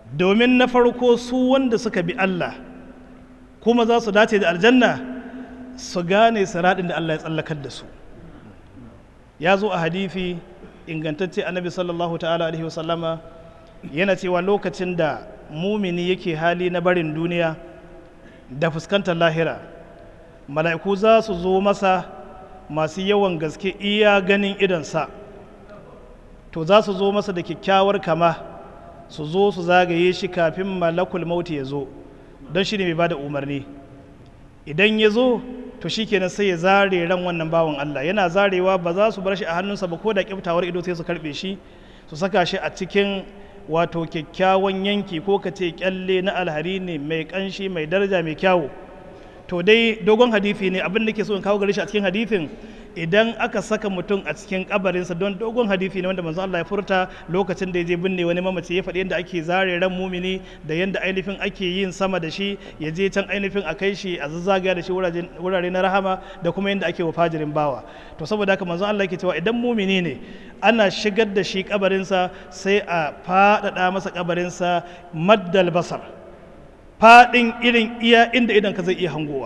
B: domin na farko su wanda suka bi Allah kuma za su dace da aljanna su gane siraɗin da Allah ya tsallakar da su. Ya zo a hadithi ingantacce annabi sallallahu ta'ala alaihi wasallama yana cewa lokacin da mumini yake hali na barin duniya da fuskantar lahira, mala'iku za su zo masa masu yawan gaske iya ganin idonsa, to za su zo masa da kyakkyawar kama, su zo su zagaye shi kafin malakul mauti ya zo, don shi ne mai ba da umarni. Idan ya zo to shi kenan sai ya zare ran wannan bawan Allah, yana zarewa ba za su bar shi a hannunsa ba, ko da kyaftawar ido sai su karbe shi su saka shi a cikin wato kyakkyawan yanki, ko ka ce kyalle na alhari ne mai kanshi mai daraja mai kyawu. To dai dogon hadithi ne, abin da ke so in kawo gare shi a cikin hadithin, idan aka saka mutum a cikin kabarinsa, don dogon hadithi ne wanda manzo Allah ya furta lokacin da ya je binne wani mamaci, ya faɗi yadda ake zare ran mumini da yadda ainihin ake yin sama da shi, ya je can ainihin a kai shi a zazzagaya da shi wurare na rahama, da kuma yadda ake wa fajirin bawa. To saboda haka manzo Allah yake cewa idan mumini ne ana shigar da shi kabarinsa sai a faɗaɗa masa kabarinsa maddal basar, faɗin irin iya inda idan ka zai iya hangowa.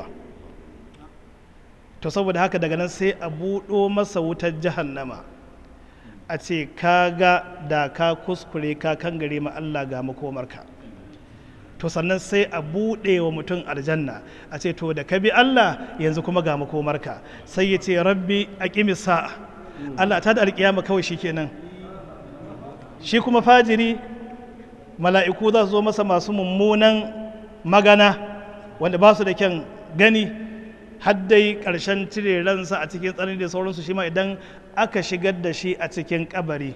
B: To saboda haka daga nan sai a buɗo masa wutar jahannama, a ce kaga da ka kuskure ka kangare ma Allah ga makomarka. To sannan sai a buɗe wa mutum aljanna, a ce to da ka bi Allah yanzu kuma ga makomarka. Sai ya ce rabbi aqimis sa'a, Allah ta da alƙiyama kawai shikenan. Shi kuma fajiri, mala'iku za su zo masa masu mummunan magana wanda ba su da kyan gani, haddai ƙarshen cire ransa a cikin tsanani da sauransu. Shi ma idan aka shigar da shi a cikin kabari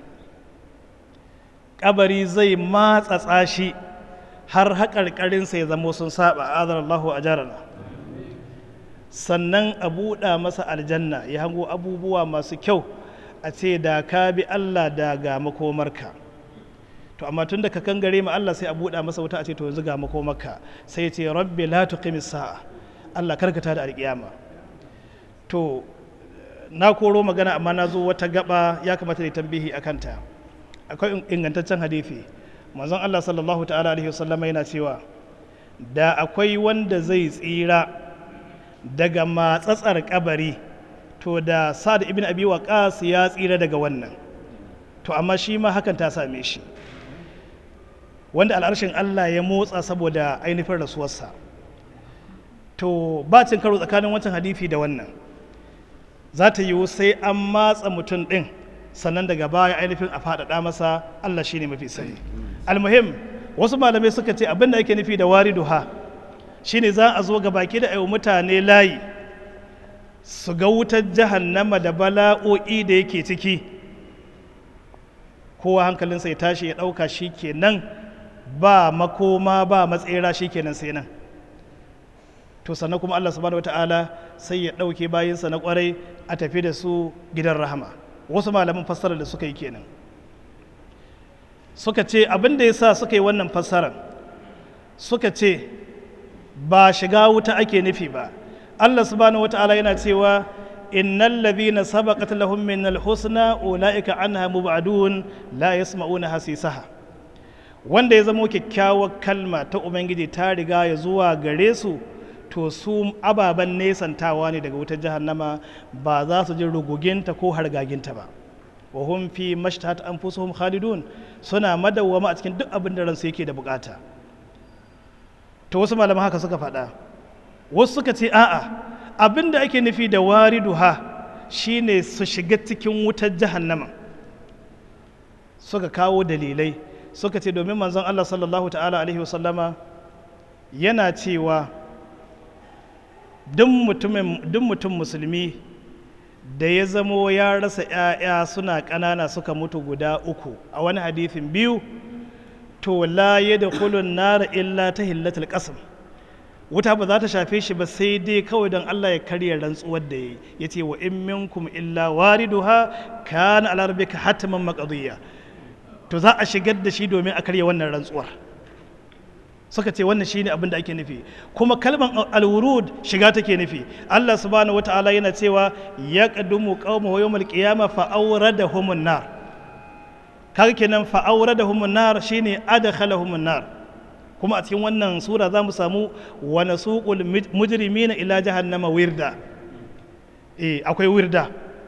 B: zai matsatsa shi har haƙarƙarinsa ya zamo sun saba, azarallahu ajarana. Sannan a buɗa masa aljanna, ya hango abubuwa masu kyau, a ce da ka bi Allah da ga makomarka. To amma tun da ka kangare ma Allah sai a buɗa masa wuta, a ce to yanzu ga makomarka. Sai ya ce rabbi la tuqimis sa'a, Allah karkata da alƙiyama. To na koro magana amma na zo wata gaba ya kamata da tambihi a kanta. Akwai ingantaccen hadisi, manzon Allah sallallahu ta'ala alaihi wasallama yana cewa da akwai wanda zai tsira daga matsatsar kabari, to da Sa'ad ibn Abi Waqqas ya tsira daga wannan. To amma shi ma hakan ta same shi, wanda al'arshin Allah ya motsa saboda ainihin rasuwarsa. To ba cin karo tsakanin wancan hadisi da wannan, za ta yiwu sai an matsa mutum ɗin sannan daga baya ainihin a faɗaɗa masa. Allah shi ne mafi sani. Almuhim, wasu malamai suka ce abin da ake nufi da wariduha shine za a zo ga baki da ayo mutane layi su ga wutar jahannama da bala'o'i da yake ciki, kowa hankalinsa ya tashi ya ɗauka shi kenan ba makoma ba matsera, shi kenan sai nan. To sannan kuma Allah subhanahu wata'ala sai ya ɗauke bayinsa na ƙwarai a tafi da su gidan rahama. Wasu malaman fassarar da suka yi kenan, suka ce abin da ya sa suka yi wannan fassarar, suka ce ba shiga wuta ake nufi ba. Allah subhanahu wata'ala yana cewa innal ladhina sabaqat lahum minal husna ulaika anha mub'adun la yasma'una hasisaha. Wanda ya zama kyakkyawar kalma ta Ubangiji ta riga ya zuwa gare su, to su ababen nesantawa ne daga wutar jahannama, ba za su ji ruguginta ko hargaginta ba. Wa hum fi mashtahat anfusuhum khalidun, suna madawwama a cikin duk abin da ransu yake da bukata. To wasu malaman haka suka faɗa, wasu suka ce a'a, abin da ake nufi da wariduha shine su shiga cikin wutar jahannama. Suka kawo dalilai, suka ce domin manzon Allah sallallahu ta'ala alaihi wasallama yana cewa duk mutum musulmi da ya zamo ya rasa 'ya'ya suna ƙanana suka mutu guda uku, a wani hadithin biyu, to la yadkhulun nar illa tahillatul qasam, wuta ba za ta shafe shi ba sai dai kawai don Allah ya karya rantsuwar da yayi. Yace wa in minkum illa wariduha kana ala rabbika hatman maqdiya, to za a shigar da shi domin a karya wannan rantsuwar. Suka ce wannan shine abin da ake nufi, kuma kalmar al-wurud shiga take nufi. Allah subhanahu wata'ala yana cewa yaqdumu qaumahu yawmal qiyamah fa awradahumun nar. Kaga kenan fa awradahumun nar shine adkhalahum nar, kuma a cikin wannan sura za mu samu wa nasuqul mujrimina ila jahannama wirda. Akwai wirda.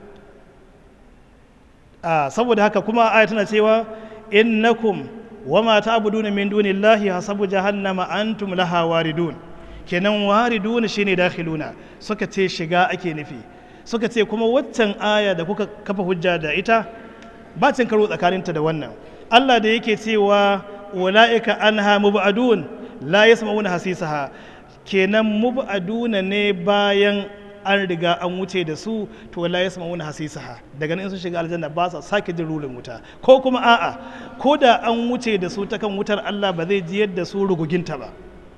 B: Saboda haka kuma aya tana cewa innakum wama ta'buduna min dunillahi hasabu jahannama antum laha waridun. Kenan waridun shine dakhiluna, suka ce shiga ake nufi. Suka ce kuma waccan aya da kuka kafa hujja da ita ba cin karo tsakaninta da wannan. Allah da yake cewa ula'ika anha mubadun la yasma'una hasisaha, kenan mubaduna ne bayan an riga an wuce da su, to la yasma'una hasisaha, daga nan sun shiga aljanna ba sa sake jin rurin wuta. Ko kuma a'a, ko da an wuce da su ta kan wutar Allah ba zai ji yadda su ruguginta ba.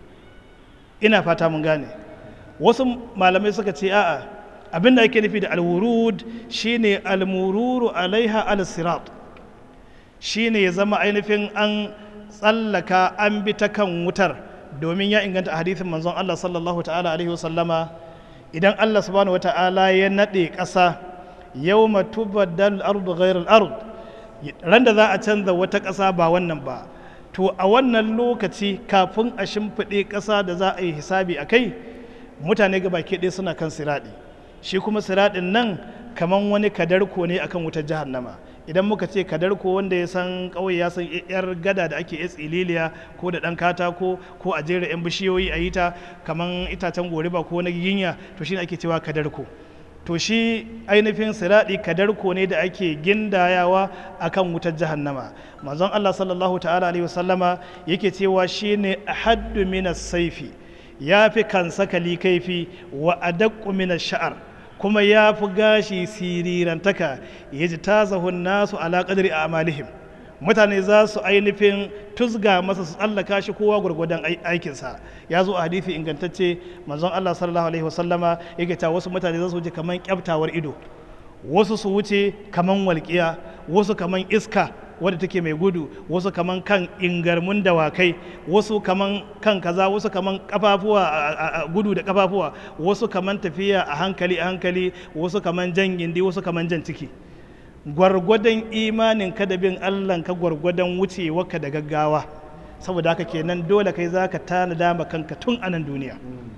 B: Ina fata mun gane. Wasu malamai suka ce a'a, abinda ake nufi da alwurud shine almururu alaiha al-sirat, shine ya zama ainihin an tsallaka an bi ta kan wutar, domin ya inganta a hadithin manzon Allah sallallahu ta'ala alaihi wasallama, idan Allah subhanahu wata'ala ya nade ƙasa yawma tubaddal ardu ghayra al-ard, ran da za a canza wata ƙasa ba wannan ba, to a wannan lokaci kafin a shimfiɗe ƙasa da za a yi hisabi a kai, mutane gabaki ɗaya suna kan siraɗi. Shi kuma siraɗin nan kaman wani kadarko ne akan wutar jahannama. Idan muka ce kadarko, wanda ya san ƙauye ya san yar gada da ake tsililiya ko da ɗan katako ko a jera 'yan bishiyoyi a yi ta kaman itacen goriba ko na ginya, to shi ne ake cewa kadarko. To shi ainihin siraɗi kadarko ne da ake gindayawa akan wutar jahannama. Manzon Allah sallallahu ta'ala alaihi wasallama yake cewa shine ahaddu minas saifi, ya fi kansakali kaifi, wa adaqqu minas sha'ar, kuma ya fi gashi sirirantaka, ya ji tazahun nasu ala qadri a'malihim. Mutane za su ainihin tuzga masa su tsallaka shi kowa gwargwadon aikinsa. Ya zo a hadisi ingantacce, manzon Allah sallallahu alaihi wasallama yake ta wasu mutane za su wuce kaman kyaftawar ido, wasu su wuce kaman walƙiya, wasu kaman iska wadda take mai gudu, wasu kaman kan ingarmun dawakai, wasu kaman kan kaza, wasu kaman kafafuwa a gudu da kafafuwa, wasu kaman tafiya a hankali, wasu kaman jan gindi, wasu kaman jan ciki. Gwargwadon imanin ka da bin Allah ka gwargwadon wucewarka da gaggawa. Saboda haka kenan dole kai zaka tanada ma kanka tun anan duniya.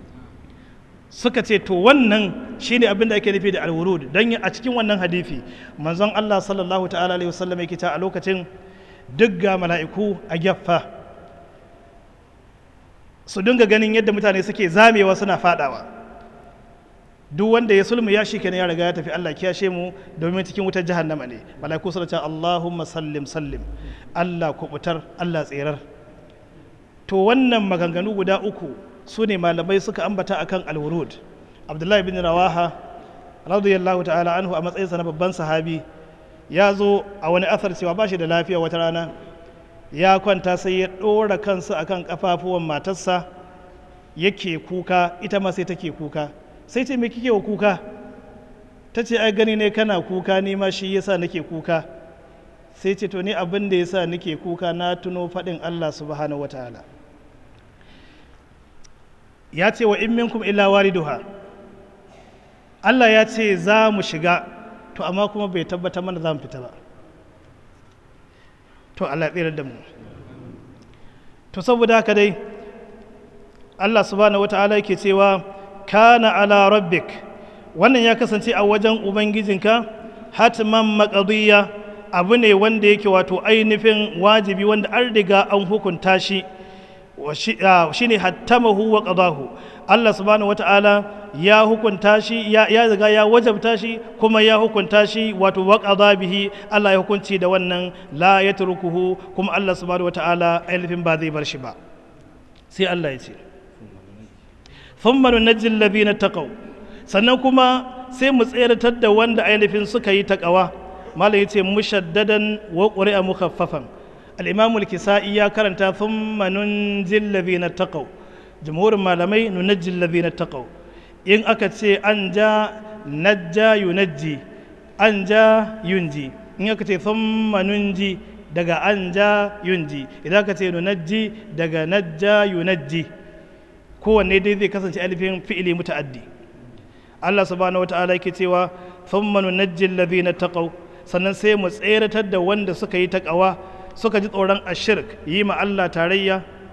B: Suka ce to wannan shine abin da ake nufi da alwurud, don a cikin wannan hadisi manzon Allah sallallahu ta'ala alaihi wasallam yake ta a lokacin duk ga mala'iku a gyaffa su dinga ganin yadda mutane suke zamewa suna fadawa. Duk wanda ya sulmu ya shi kenan ya riga ya tafi, Allah kiyashe mu, domin cikin wutar jahannama ne. Mala'iku suna cewa Allahumma sallim sallim, Allah kubutar, Allah tsirar. To wannan maganganu guda uku su ne malamai suka ambata akan alwurud. Abdullahi bin Rawaha radiyallahu ta'ala anhu a matsayinsa na babban sahabi ya zo a wani asar cewa ba shi da lafiya wata rana, ya kwanta sai ya ɗora kansa akan kafafuwan matarsa yake kuka, ita ma sai take kuka. Sai ce me kike wa kuka? Ta ce ai gani ne kana kuka, ni ma shi yasa nake kuka. Sai ce to ni abin da yasa nake kuka na tuno faɗin Allah subhanahu wataala, ya ce wa in minkum illa wariduha. Allah ya ce za mu shiga, to amma kuma bai tabbata mana za mu fita ba. To Allah ya tsira da mu. To saboda haka dai Allah subhanahu wataala yake cewa kana ala rabbik, wannan ya kasance a wajen ubangijinka hatman maqdiya, abu ne wanda yake wato ainihin wajibi wanda an riga an hukunta shi, shine hattamahu wa qadahu. Allah subhanahu wata'ala ya hukunta shi, ya riga ya wajabta shi, kuma ya hukunta shi wato wa qada bihi, Allah ya hukunci da wannan, la yatrukuhu, kuma Allah subhanahu wata'ala ainihin ba zai bar shi ba. Sai Allah ya ce thumma nunajji alladhina taqaw, sannan kuma sai mu tseratar da wanda ainihin suka yi taqawa. Malam yace mushaddadan wa qur'a mukhaffafan. Al-Imam al-Kisa'i ya karanta thumma nunajji alladhina taqaw, jumhurin malamai nunajji alladhina taqaw. In aka ce anja najja yunajji, anja yunji. In aka ce thumma nunji daga anja yunji, idan aka ce nunajji daga najja yunajji, kowanne dai zai kasance alifin fi'ili muta'addi. Allah subhanahu wata'ala yake cewa thumma nunajji alladhina taqaw, sannan sai mu tseratar da wanda suka yi taqawa, suka ji tsoron ashirk, yi ma Allah tarayya,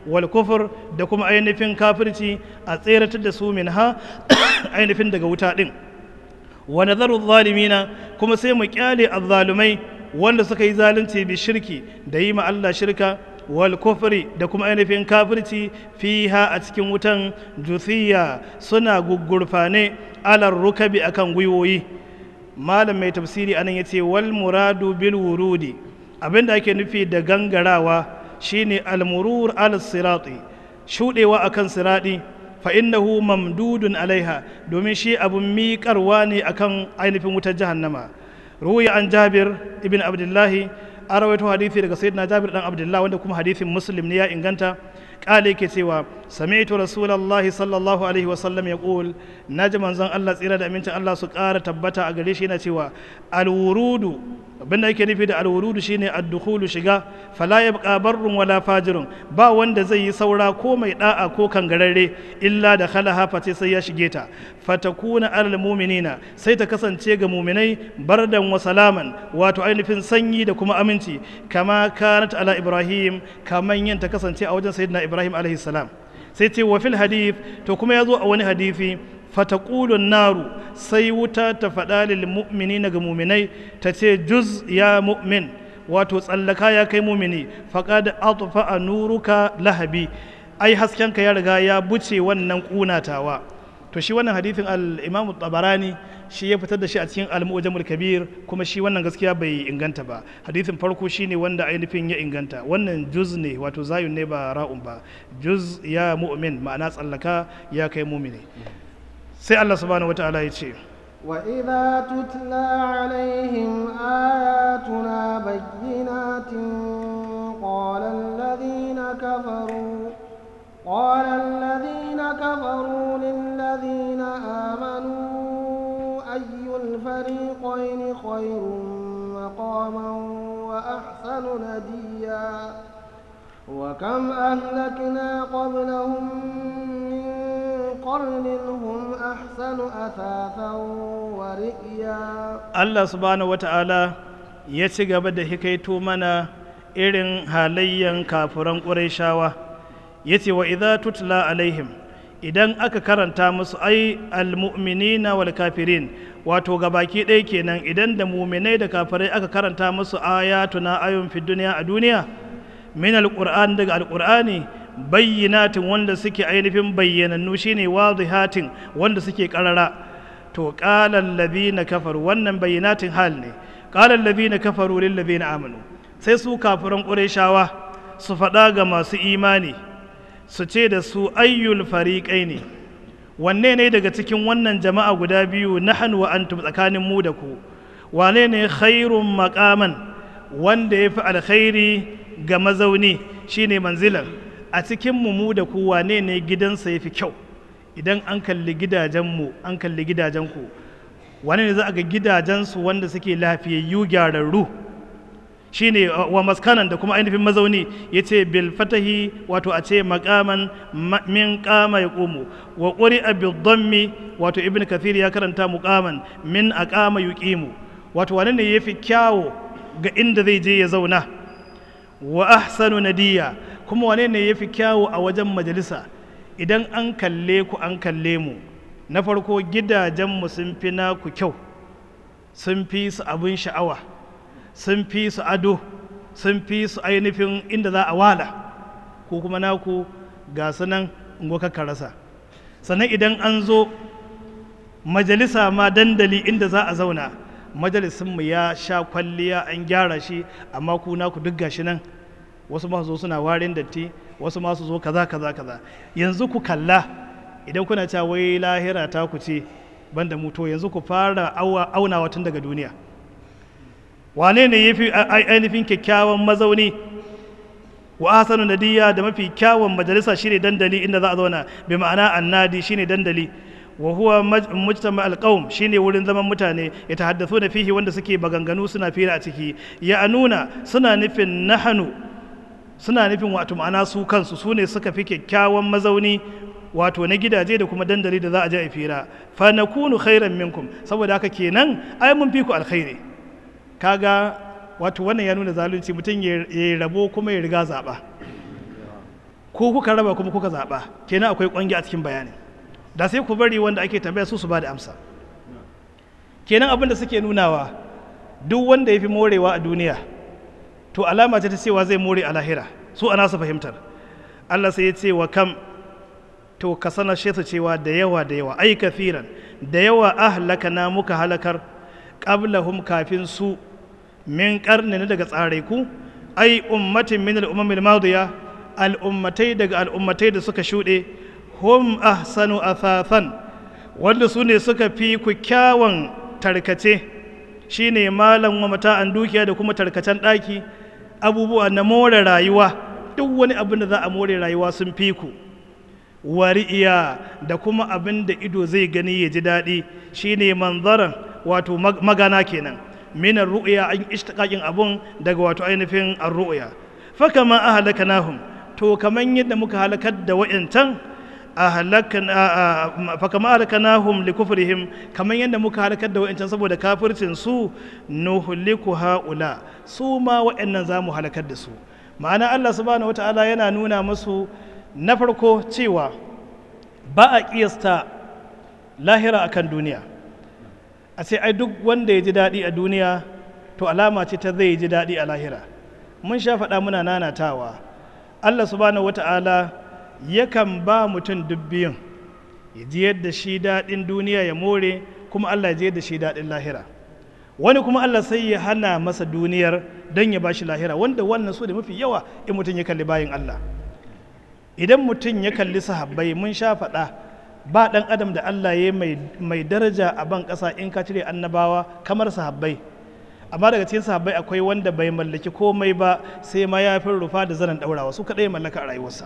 B: wal kufur da kuma ainihin kafirci a tseratar da su minha ainihin daga wuta din wa nazaru zalimina kuma sai mu kyale azzalumai wanda suka yi zalunci bi shirki da yi ma Allah shirka wal kufri da kuma ainihin kafirci fiha a cikin wutan juthiya suna gugurfane alar rukabi akan gwiwoyi. Malam mai tafsiri anan yace wal muradu bil wurudi abinda ake nufi da gangarawa shine al murur al sirati shudewa akan siradi fa innahu mamdudun alaiha domin shi abun miƙarwa ne akan ainihin wutar jahannama. ruwaya an Jabir ibn Abdullahi an rawaito hadisi daga sayyidina Jabir dan Abdullah wanda kuma hadisin Muslim ne ya inganta kale yake cewa sami'tu rasulullahi sallallahu alaihi wa sallam yaqul naji manzon Allah tsira da amincin Allah su ƙara tabbata a gare shi yana cewa alwurudu abinda yake nufi da alwurudu shine ad-dukhulu shiga fala yabqa barrun wala fajirun ba wanda zai yi saura ko mai da'a ko kangararre illa da khalaha fate sai ya shige ta fatakuna alal mu'minina sai ta kasance ga mu'minai bardan wa salaman wato ainihin sanyi da kuma aminci kama kanat ala Ibrahim kaman yin ta kasance a wajen sayyidina Ibrahim alaihi salam. sai ce wa fil hadith to kuma yazo a wani hadisi fataqulu naru sai wuta ta faɗa lil mu'minina ga mu'minai ta ce juz ya mu'min wato tsallaka ya kai mu'mini faqad atfa nuruka lahabi ai haskenka ya riga ya buce wannan kunatawa. to shi wannan hadithin al-Imam Tabarani shi ya fitar da shi a cikin al-Mu'jamul Kabir kuma shi wannan gaskiya bai inganta ba. hadithin farko shine wanda ainihin ya inganta wannan juz ne wato zayun ne ba ra'un ba juz ya mu'min ma'ana tsallaka ya kai mu'mini. sai Allah subhanahu wataala ya ce
A: وإذا تتلى عليهم آياتنا بينات قال الذين كفروا للذين آمنوا أي الفريقين خير مقاما وأحسن نديا وكم أهلكنا قبلهم من قرن هم أحسن أثاثا ورئيا.
B: الله سبحانه وتعالى يتجاب ده حكايته منا إرن حاليا كافران قريشاوا يتي وإذا تتلى عليهم idan aka karanta musu ai almu'minina wal kafirin wato gabaki ɗaya kenan idan da mu'minai da kafirai aka karanta musu ayatuna ayun fi duniya a duniya min alquran daga alqurani bayyinatin wanda suke ainihin bayyanannu shine wadihatin wanda suke karara to qala alladhina kafaru wannan bayyinatin hal ne qala alladhina kafaru lil ladina amanu sai su kafiran qurayshawa su faɗa ga masu imani su ce da su ayyul fariqaini wanne ne daga cikin wannan jama'a guda biyu nahnu wa antum tsakanin mu da ku wane ne khairun maqaman wanda yafi alkhairi ga mazauni shine manzilan a cikin mu da ku wane ne gidansa yafi kyau idan an kalli gidajenmu an kalli gidajenku wane ne za a ga gidajensu wanda suke lafiyayyu gyararru shine wa maskanan da kuma ainihin mazauni yace bil fatahi wato a ce maqaman min qama yaqumu wa quri'a bil dhammi wato ibn kathir ya karanta muqaman min aqama yuqimu wato wane ne yafi kyawo ga inda zai je ya zauna wa ahsanu nadiya kuma wane ne yafi kyawo a wajen majalisa idan an kalle ku an kalle mu na farko gidajenmu sun fi naku kyau sun fi su abin sha'awa sun fi su ado sun fi su ainihin inda za a wala ko kuma naku ga sunan ka rasa sannan idan an zo majalisa ma dandali inda za a zauna majalisinmu ya sha kwalliya an gyara shi amma ku naku duk gashi nan wasu masu zo suna warin datti wasu masu zo kaza yanzu ku kalla idan kuna cewa wai lahira ta ku ce banda mutu yanzu ku fara aunawa tun daga duniya wane ne yafi ainihin kyakkyawan mazauni wa ahsanu nadiya da mafi kyawun majalisa shine dandali inda za a zauna bi ma'ana annadi shine dandali wa huwa mujtama alqaum shine wurin zaman mutane ya tahaddathuna fihi wanda suke baganganu suna fira a ciki ya nuna suna nufin wato ma'ana su kansu su ne suka fi kyakkyawan mazauni wato na gidaje da kuma dandali da za a je a fira fa nakunu khairan minkum saboda haka kenan ai mun fi ku alkhairi kaga wato wannan ya nuna zalunci mutum ya rabo kuma ya riga zaba ko kuka raba kuma kuka zaɓa, kenan akwai ƙwangi a cikin bayanin. Da sai ku bari wanda ake tambaya su ba da amsa. Kenan abin da suke nunawa, duk wanda ya fi morewa a duniya to alama ce ta cewa zai more a lahira, su ana su fahimtar. Allah sai ya ce wa kam, to ka sanar shi cewa da yawa ai kafiran da yawa ahlakana muka halakar qablahum kafin su min qarnin daga tsaraiku, ai ummatin min al-umamil madiya, al'ummatai daga al'ummatai da suka shuɗe, hum ahsanu athathan, wanda su ne suka fi ku kyawun tarkace, shine malan wa mata'an dukiya da kuma tarkacen ɗaki, abubuwa na more rayuwa, duk wani abin da za a more rayuwa sun fi ku. Wari'iya da kuma abin da ido zai gani ya ji daɗi, shine manzaran wato magana kenan, minar ru'ya an ishtiqaqin abun daga wato ainihin ar-ru'ya. Fa kama ahlakanahum, to kaman yadda muka halakar da wa'intan fa kama ahlakanahum likufrihim, kaman yadda muka halakar da wa'intan saboda kafircin su, nuhliku haula, su ma wa'annan zamu halakar da su. Ma'ana Allah subhanahu wata'ala yana nuna musu na farko cewa ba a kiyasta lahira akan duniya, a ce ai duk wanda ya ji daɗi a duniya to alama ce ta zai ji daɗi a lahira. Mun sha faɗa muna nanatawa, Allah subhanahu wata'ala yakan ba mutum dubbiyun, ya ji yadda shi daɗin duniya ya more, kuma Allah ya ji yadda shi daɗin lahira. Wani kuma Allah sai ya hana masa duniyar don ya ba shi lahira, wanda wannan su da mafi yawa in mutum ya kalli bayin Allah. Idan mutum ya kalli sahabbai, mun sha faɗa ba ɗan adam da Allah ya mai daraja a ban ƙasa in ka cire annabawa kamar sahabbai. Amma daga cikin sahabbai akwai wanda bai mallaki komai ba sai ma ya fi rufa da zanen ɗaurawa, su kaɗai mallaka a rayuwarsa.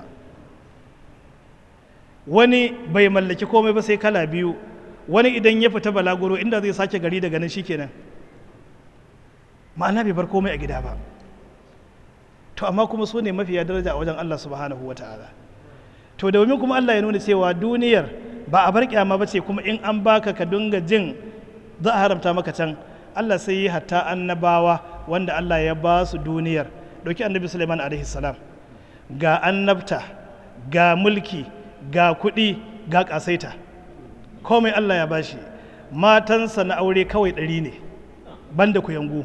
B: Wani bai mallaki komai ba sai kala biyu, wani idan ya fita balaguro inda zai sake gari daga nan shikenan, ma'ana bai bar komai a gida ba. To amma kuma su ne mafiya daraja a wajen Allah subhanahu wa ta'ala. To domin kuma Allah ya nuna cewa duniyar ba a bar kyama ba ce, kuma in an baka ka dinga jin za a haramta maka can, Allah sai yi hatta annabawa wanda Allah ya ba su duniyar. Dauki annabi Sulaiman alaihi salam, ga annabta, ga mulki, ga kuɗi, ga ƙasaita, komai Allah ya bashi. Matansa na aure kawai 100 ne banda kuyangu.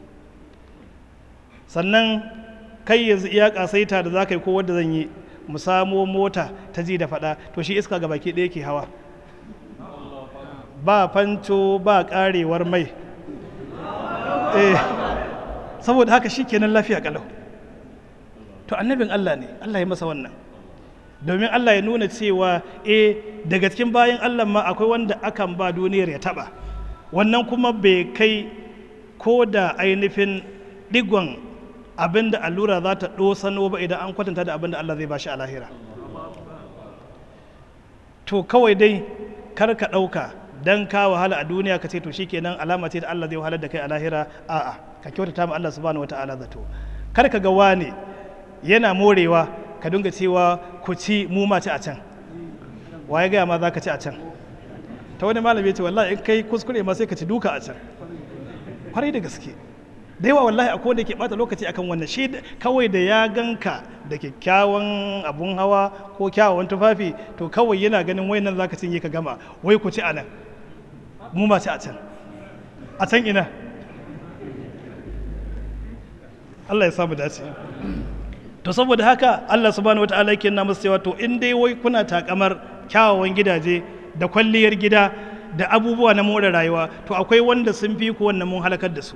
B: Sannan kai yanzu iya ƙasaita da za ka yi ko wadda zan yi, mu samo mota ta ji da faɗa, to shi iska ga baki ɗaya ke hawa, ba fanco ba ƙarewar mai. Saboda haka shi kenan lafiya ƙalau. To annabin Allah ne, Allah ya masa wannan, domin Allah ya nuna cewa daga cikin bayan Allah ma akwai wanda akan ba duniyar ya taɓa, wannan kuma bai kai ko da ainihin digon abinda allura za ta ɗosano ba idan an kwatanta da abinda Allah zai bashi a lahira. To kawai dai kar ka ɗauka dan ka wahala a duniya ka ce to shikenan alama ce da Allah zai wahalar da kai a lahira. A'a, ka kyautata ma Allah subhanahu wataala zato. Kar ka ga wane yana morewa ka dinga cewa ku ci mu ma ci a can, waye gaya ma za ka ci a can? Ta wani malami ya ce wallahi in kai kuskure ma sai ka ci duka a can, kwarai da gaske. Da yawa wallahi akwai wanda ke bata lokaci akan wannan, shi kawai da ya ganka da kyakkyawan abun hawa ko kyawawan tufafi to kawai yana ganin wai nan zaka cinye ka gama, wai ku ci anan mu ma ci a can. A can ina? Allah ya samu dace. To saboda haka Allah subhanahu wataala yake nuna musu cewa to in dai wai kuna takamar kyawawan gidaje da kwalliyar gida da abubuwa na more rayuwa, to akwai wanda sun fi ku wannan mun halakar da su.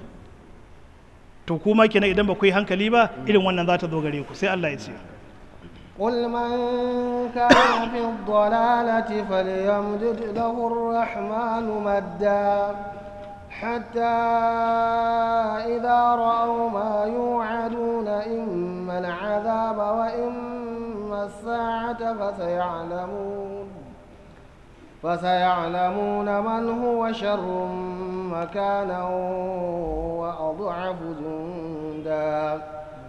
B: To kuma kenan idan ba ku yi hankali ba irin wannan za ta zo gare ku. Sai Allah ya ce
A: قل من كان في الضلالة فليمدد له الرحمن مدا حتى إذا رأوا ما يوعدون إما العذاب وإما الساعة فسيعلمون من هو شر مكانا وأضعف